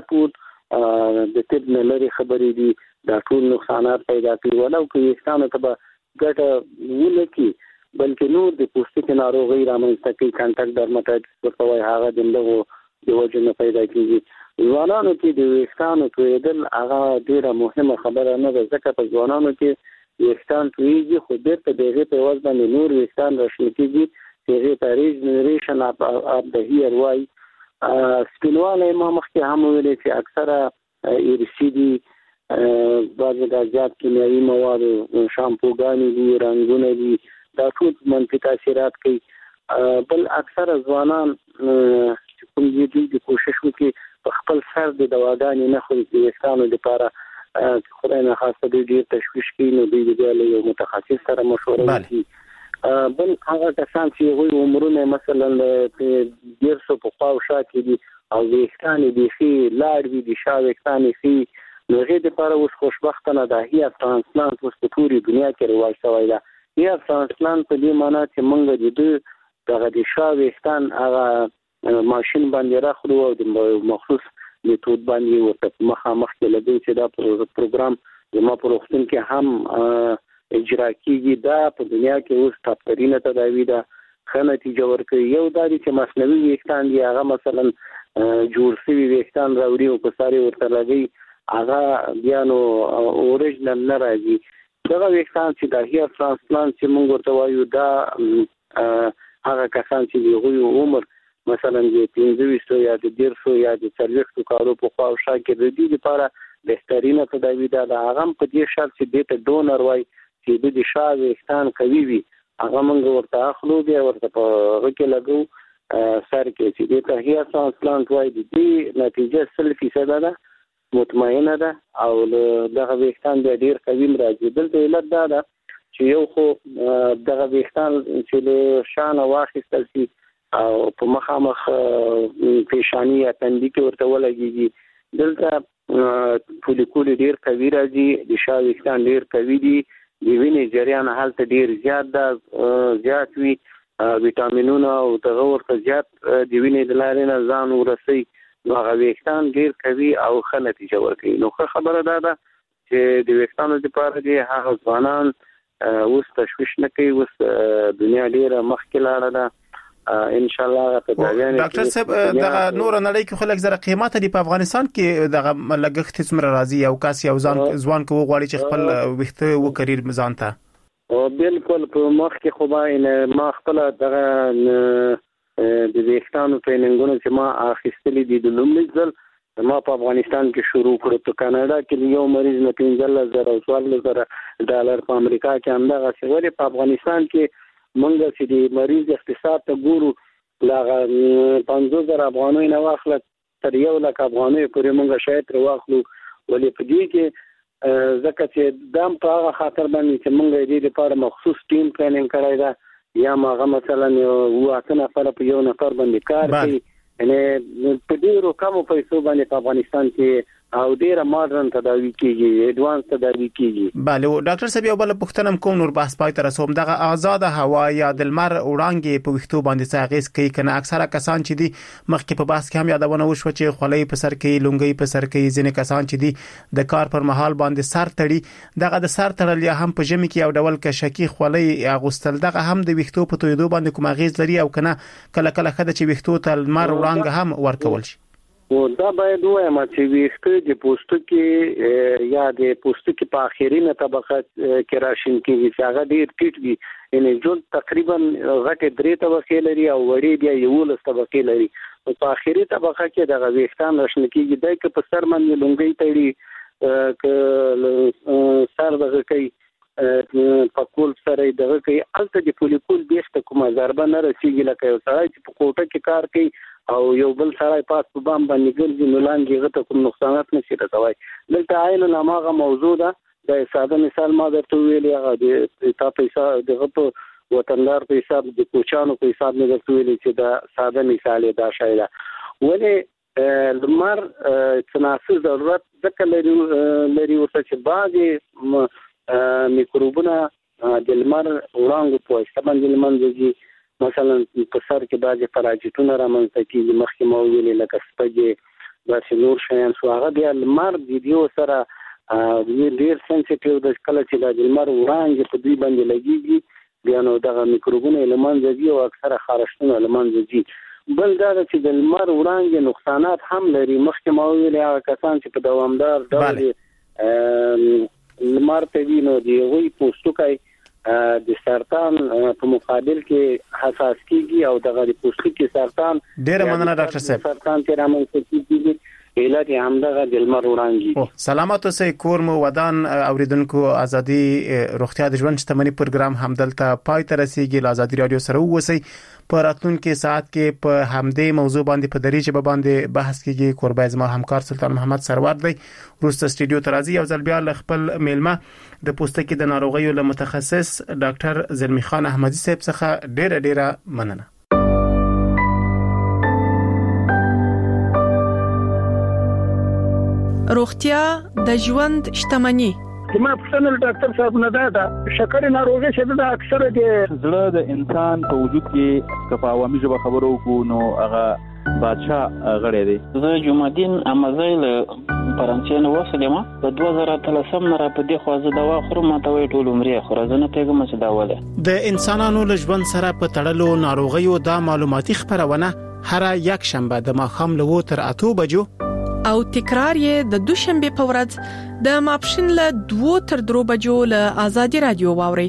S4: ټول د طب نه لري خبرې دي دا ټول نقصانات پیدا کوي ولو کې انسان ته ګټه ولکې بلکې نور د پوستکي ناروغي رامنځته کوي کانټاکټ ډرماټایټس ورته وایي هغه د وجه نه پیدا کیږي ځوانانو کې د ویښتانو تویدل هغه ډیره مهمه خبره نه ده ځکه په ځوانانو کې ویښتان تویږي خو بیرته د هغې په عوض باندې نور ویښتان راشنه کېږي چې هغې ته ریجنریشن اف د هیر وایي سپینوالی ما مخکې هم ویلې چې اکثره ایرسي دي بعضې دا زیات کیمیاوي مواد شامپوګانې دي رنګونه دي دا ټول منفي تاثیرات کوي بل اکثره ځوانان چې کوم دي د کوشش وکړي په خپل سر د دواګانې نه خوري د ویښتانو لپاره خدای نه خواسته دوی ډېر تشویش کوي نو دوی بیا له یو متخصص سره مشوره وکړي بل هغه کسان چې هغوی عمرونه مثلا 150 په خوا او شا کې دي او ویښتان یې بیخي لاړ وي د شا ویښتان یې ښي نو هغې دپاره اوس خوشبختانه د هیر ترانسپلانت اوس په ټولې دنیا کې رواج شوی ده هیر ترانسپلانت په دې معنا چې موږ د ده دغه د شا ویښتان هغه ماشین باندې راخلو او د مخصوص میتود باندې ورته مخامخ کې لګوي چې دا پروګرام زما په روغتون کې هم اجرا کیږي دا په دنیا کې اوس ټاپترینه تداوی ده ښه نتیجه ورکوي یو دا دی چې مصنوعي ویښتان دي هغه مثلا جوړ شوي ویښتان راوړي او په سر یې ورته لګوي هغه بیا نو اوریجنل نه راځي دغه ویښتان چې د هیر ترانسپلانت چې موږ ورته وایو دا هغه کسان چې د هغوی عمر مثلا د 15 یا د 150 یا د 40 کالو په خوا او شا کې د دې لپاره بهترینه تداوی ده هغه په دې شرط چې د ته ډونر وای چې د شا ویښتان قوي وي هغه موږ ورته اخلو بیا ورته په هغه کې لګو سر کې چې د ته هیر ترانسپلانت وای د دې نتیجه 100% ده مطمئنه ده او دغه ویښتان بیا ډیر قوي راځي دلته علت دا ده چې یو خو دغه ویښتان چې له شانه واخیستل شي او په مخامخ پیشانی یا تندي کې ورته ولګيږي دلته فولیکول ډیر قوي راځي د شا ویښتان ډیر قوي دي د وینې جریان هلته ډیر زیات وي ویټامینونه او دغه ورته زیات د وینې د لارې نه ځان ورسوي نو هغه ویښتان ډیر قوي او ښه نتیجه ورکوي نو ښه خبره دا ده چې د ویښتانو لپاره دې هغه ځوانان اوس تشویش نه کوي اوس دنیا ډیره مخکې لاړه ده ان شاء الله
S3: ډاکټر صاحب دغه نور نړۍ کې خلک زره قیمته دی په افغانستان کې دغه لګښت څومره راځي او کاس یو ځوان کو غواړي چې خپل وخت وکړي مزان ته
S4: او بالکل په مخ کې خو ما خپل دغه د ویښتانو ټریننګونه چې ما اخیستلې دي د لومړي ځل ما په افغانستان کې شروع کړو په کاناډا کې یو مریض نه 15000 او 14000 ډالر په امریکا کې هم دغه څه ولې په افغانستان کې منګه چې د مریض اقتصاد ته ګورو لاغه 50000 افغانۍ نه واخله تر 1 لک افغانۍ پورې منګه شاید واخلو ولې په دې کې ځکه چې دام په هغه خاطر باندې چې منګه دې لپاره مخصوص ټیم ټریننګ کړی دا یا ما مثلا یو اتنه په یو نفر باندې کار کوي یعنی په ډیرو کمو پیسو باندې په افغانستان کې او ډیره ماډرن تداوی کیږي اډوانس تداوی کیږي
S3: bale ډاکټر صاحب یو بل پوښتنه کوم نور بحث پای تر رسوم دغه آزاد هوا یا د لمر وړانګې په وختو باندې ساغیس کوي کنه اکثره کسان چې دي مخکې په بحث کې هم یادونه وشو چې خولۍ په سر کې لونګۍ په سر کې ځینې کسان چې دي د کار پر مهال باندې سر تړي دغه د سر تړل یا هم په جمی کې یو ډول کشکی خولۍ اغوستل دغه هم د وختو په تویدو باندې کوم اغیز لري او کنه کله کله خدای چې وختو ته لمر وړانګ هم ورکول شي
S4: او دا باید وایم چې ویښته د پوستکي یا د پوستکي په اخرینه طبقه کې راشین کېږي چې هغه ډېر ټیټ وي یعنی جون تقریبا غټه 3 طبقه لري او وړي بیا 11 طبقه لري په اخري طبقه کې د ویښتان راشین کېږي د کې په سر باندې لونګۍ تړي ک سر دغه کوي په کول سره دغه کوي الته د فولیکول بیخته کومه ضربه نه رسیږي لکه یو سړی چې په کوټه کې کار کوي او یو بل سړی پاس په بام باندې ګرځي نو لاندې غته کوم نقصانات نشي رسوي دلته عین لماغه موضوع ده د ساده مثال ما درته ویلي هغه د تا پیسې دغه په وطندار په حساب د کوچانو په حساب نه درته ویلي چې دا ساده مثال دا شایله ولې لمر تناسب ضرورت ځکه لري ورته چې بعضي میکروبونه د لمر وړانګو په واسطه باندې لمنځي مثلا په سر کې بعضې فراجیتونه رامنځته کېږي مخکې ما ویلې لکه سپږې داسې نور شیان شو هغه بیا لمر د دیو سره ډېر سنسیټیو د کله چې د لمر وړانګې په دوی باندې لګېږي بیا نو دغه میکروبونه یې له منځه ځي او اکثره خارښتونه له منځه ځي بل دا ده چې د لمر وړانګې نقصانات هم لري مخکې ما ویلې هغه کسان چې په دوامدار ډول لمر ته وي نو د هغوی پوستکی د سرطان په مقابل کې حساس کیږي او دغه د پوستکي سرطان
S3: ډیره مننه ډاکټر صاحب
S4: سرطان کې رامنځته کیږي علت یې همدغه د لمر وړانګې
S3: سلامات اوسئ کور مو ودان اوریدونکو ازادي روغتیا د ژوند شتمنۍ پروګرام همدلته پای ته رسیدي له ازادي رادیو سره اوسئ په راتلونکي ساعت کې په همدې موضوع باندې په دریجه باندې بحث کیږي قربای زما همکار سلطان محمد سرور دی روسته سټډیو ته راځي او ځل بیا له خپل میلمه د پوستکي د ناروغیو له متخصص ډاکټر زلمی خان احمدي صاحب څخه ډیره مننه
S14: روغتیا د ژوند شتمنۍ
S15: ما پښتنه ډاکټر صاحب نه دا شکر ناروغي چې دا اکثره د
S16: زړه د انسان په وجود کې کفا عوامي ژبه خبرو کو نو هغه بادشاہ غړی دی
S17: زه جمعدین امازیل فرانسې نو وسلم په 2013 نه را په دې خوازه دوا خورم ماته وی ټول عمرې خورزنه پیغام چې دا وله
S3: د انسانانو له ژوند سره په تړلو ناروغیو د معلوماتي خبرونه هر یک شنبه د ماخام له 8 بجو
S14: او تکرار یې د دوشنبه په ورځ د ماپښین له 2 تر 3 بجو له آزادي رادیو واوري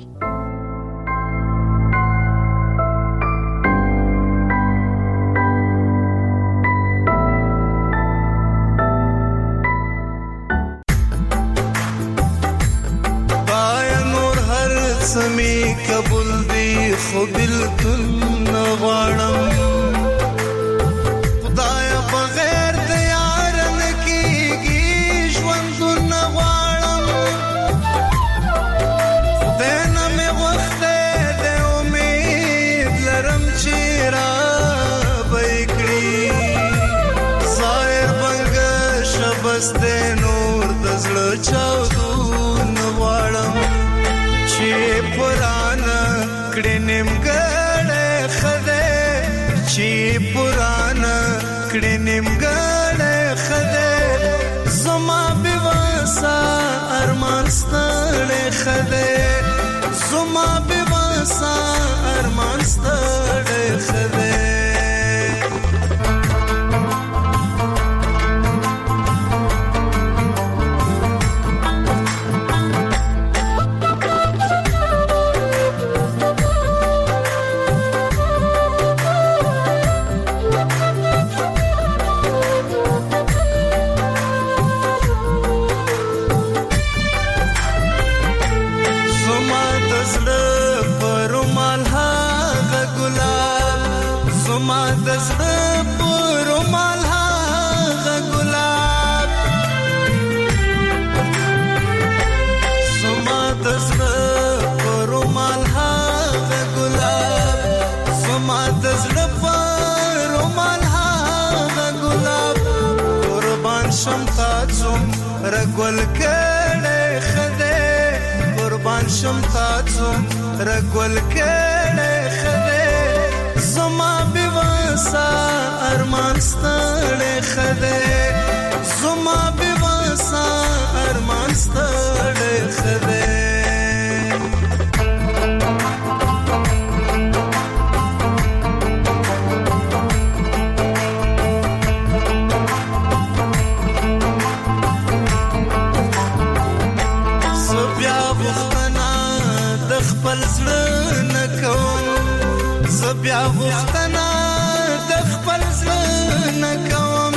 S18: سمي قبول دي خو بالکل نغړم خدای بغیر د یار نکیږي ژوند نغړم خدای نه مې وخته د امید لرم چې را بېکړي ظاهر بنګ شبست نور د زړه چاودو نغړم چې پرانا کړه نیمګړې خده چې پرانا کړه نیمګړې خده زما بواسا ارمان ستړې خده زما بواسا ارمان ستړې خده رګول کړه خده قربان شم تاسو رګول کړه خده زما بواسا ارمان ستړې خده زما بواسا ارمان ستړې خده بیا غوښتنه د خپل زړه نه کوم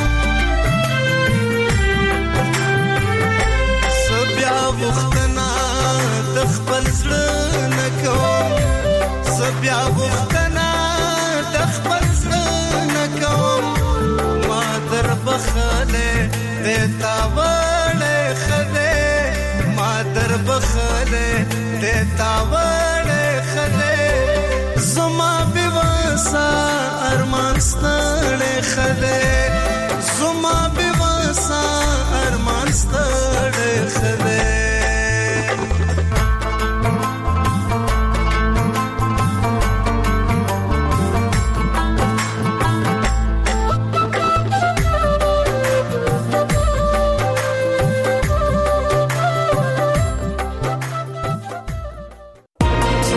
S18: بیا غوښتنه د خپل زړه نه کوم بیا غوښتنه د خپل زړه نه کوم ما در بخله د تاوړې خده ما در بخله د تاوړې خده زما بواسا ارمان ستړې خده زما بواسا ارمان ستړې خده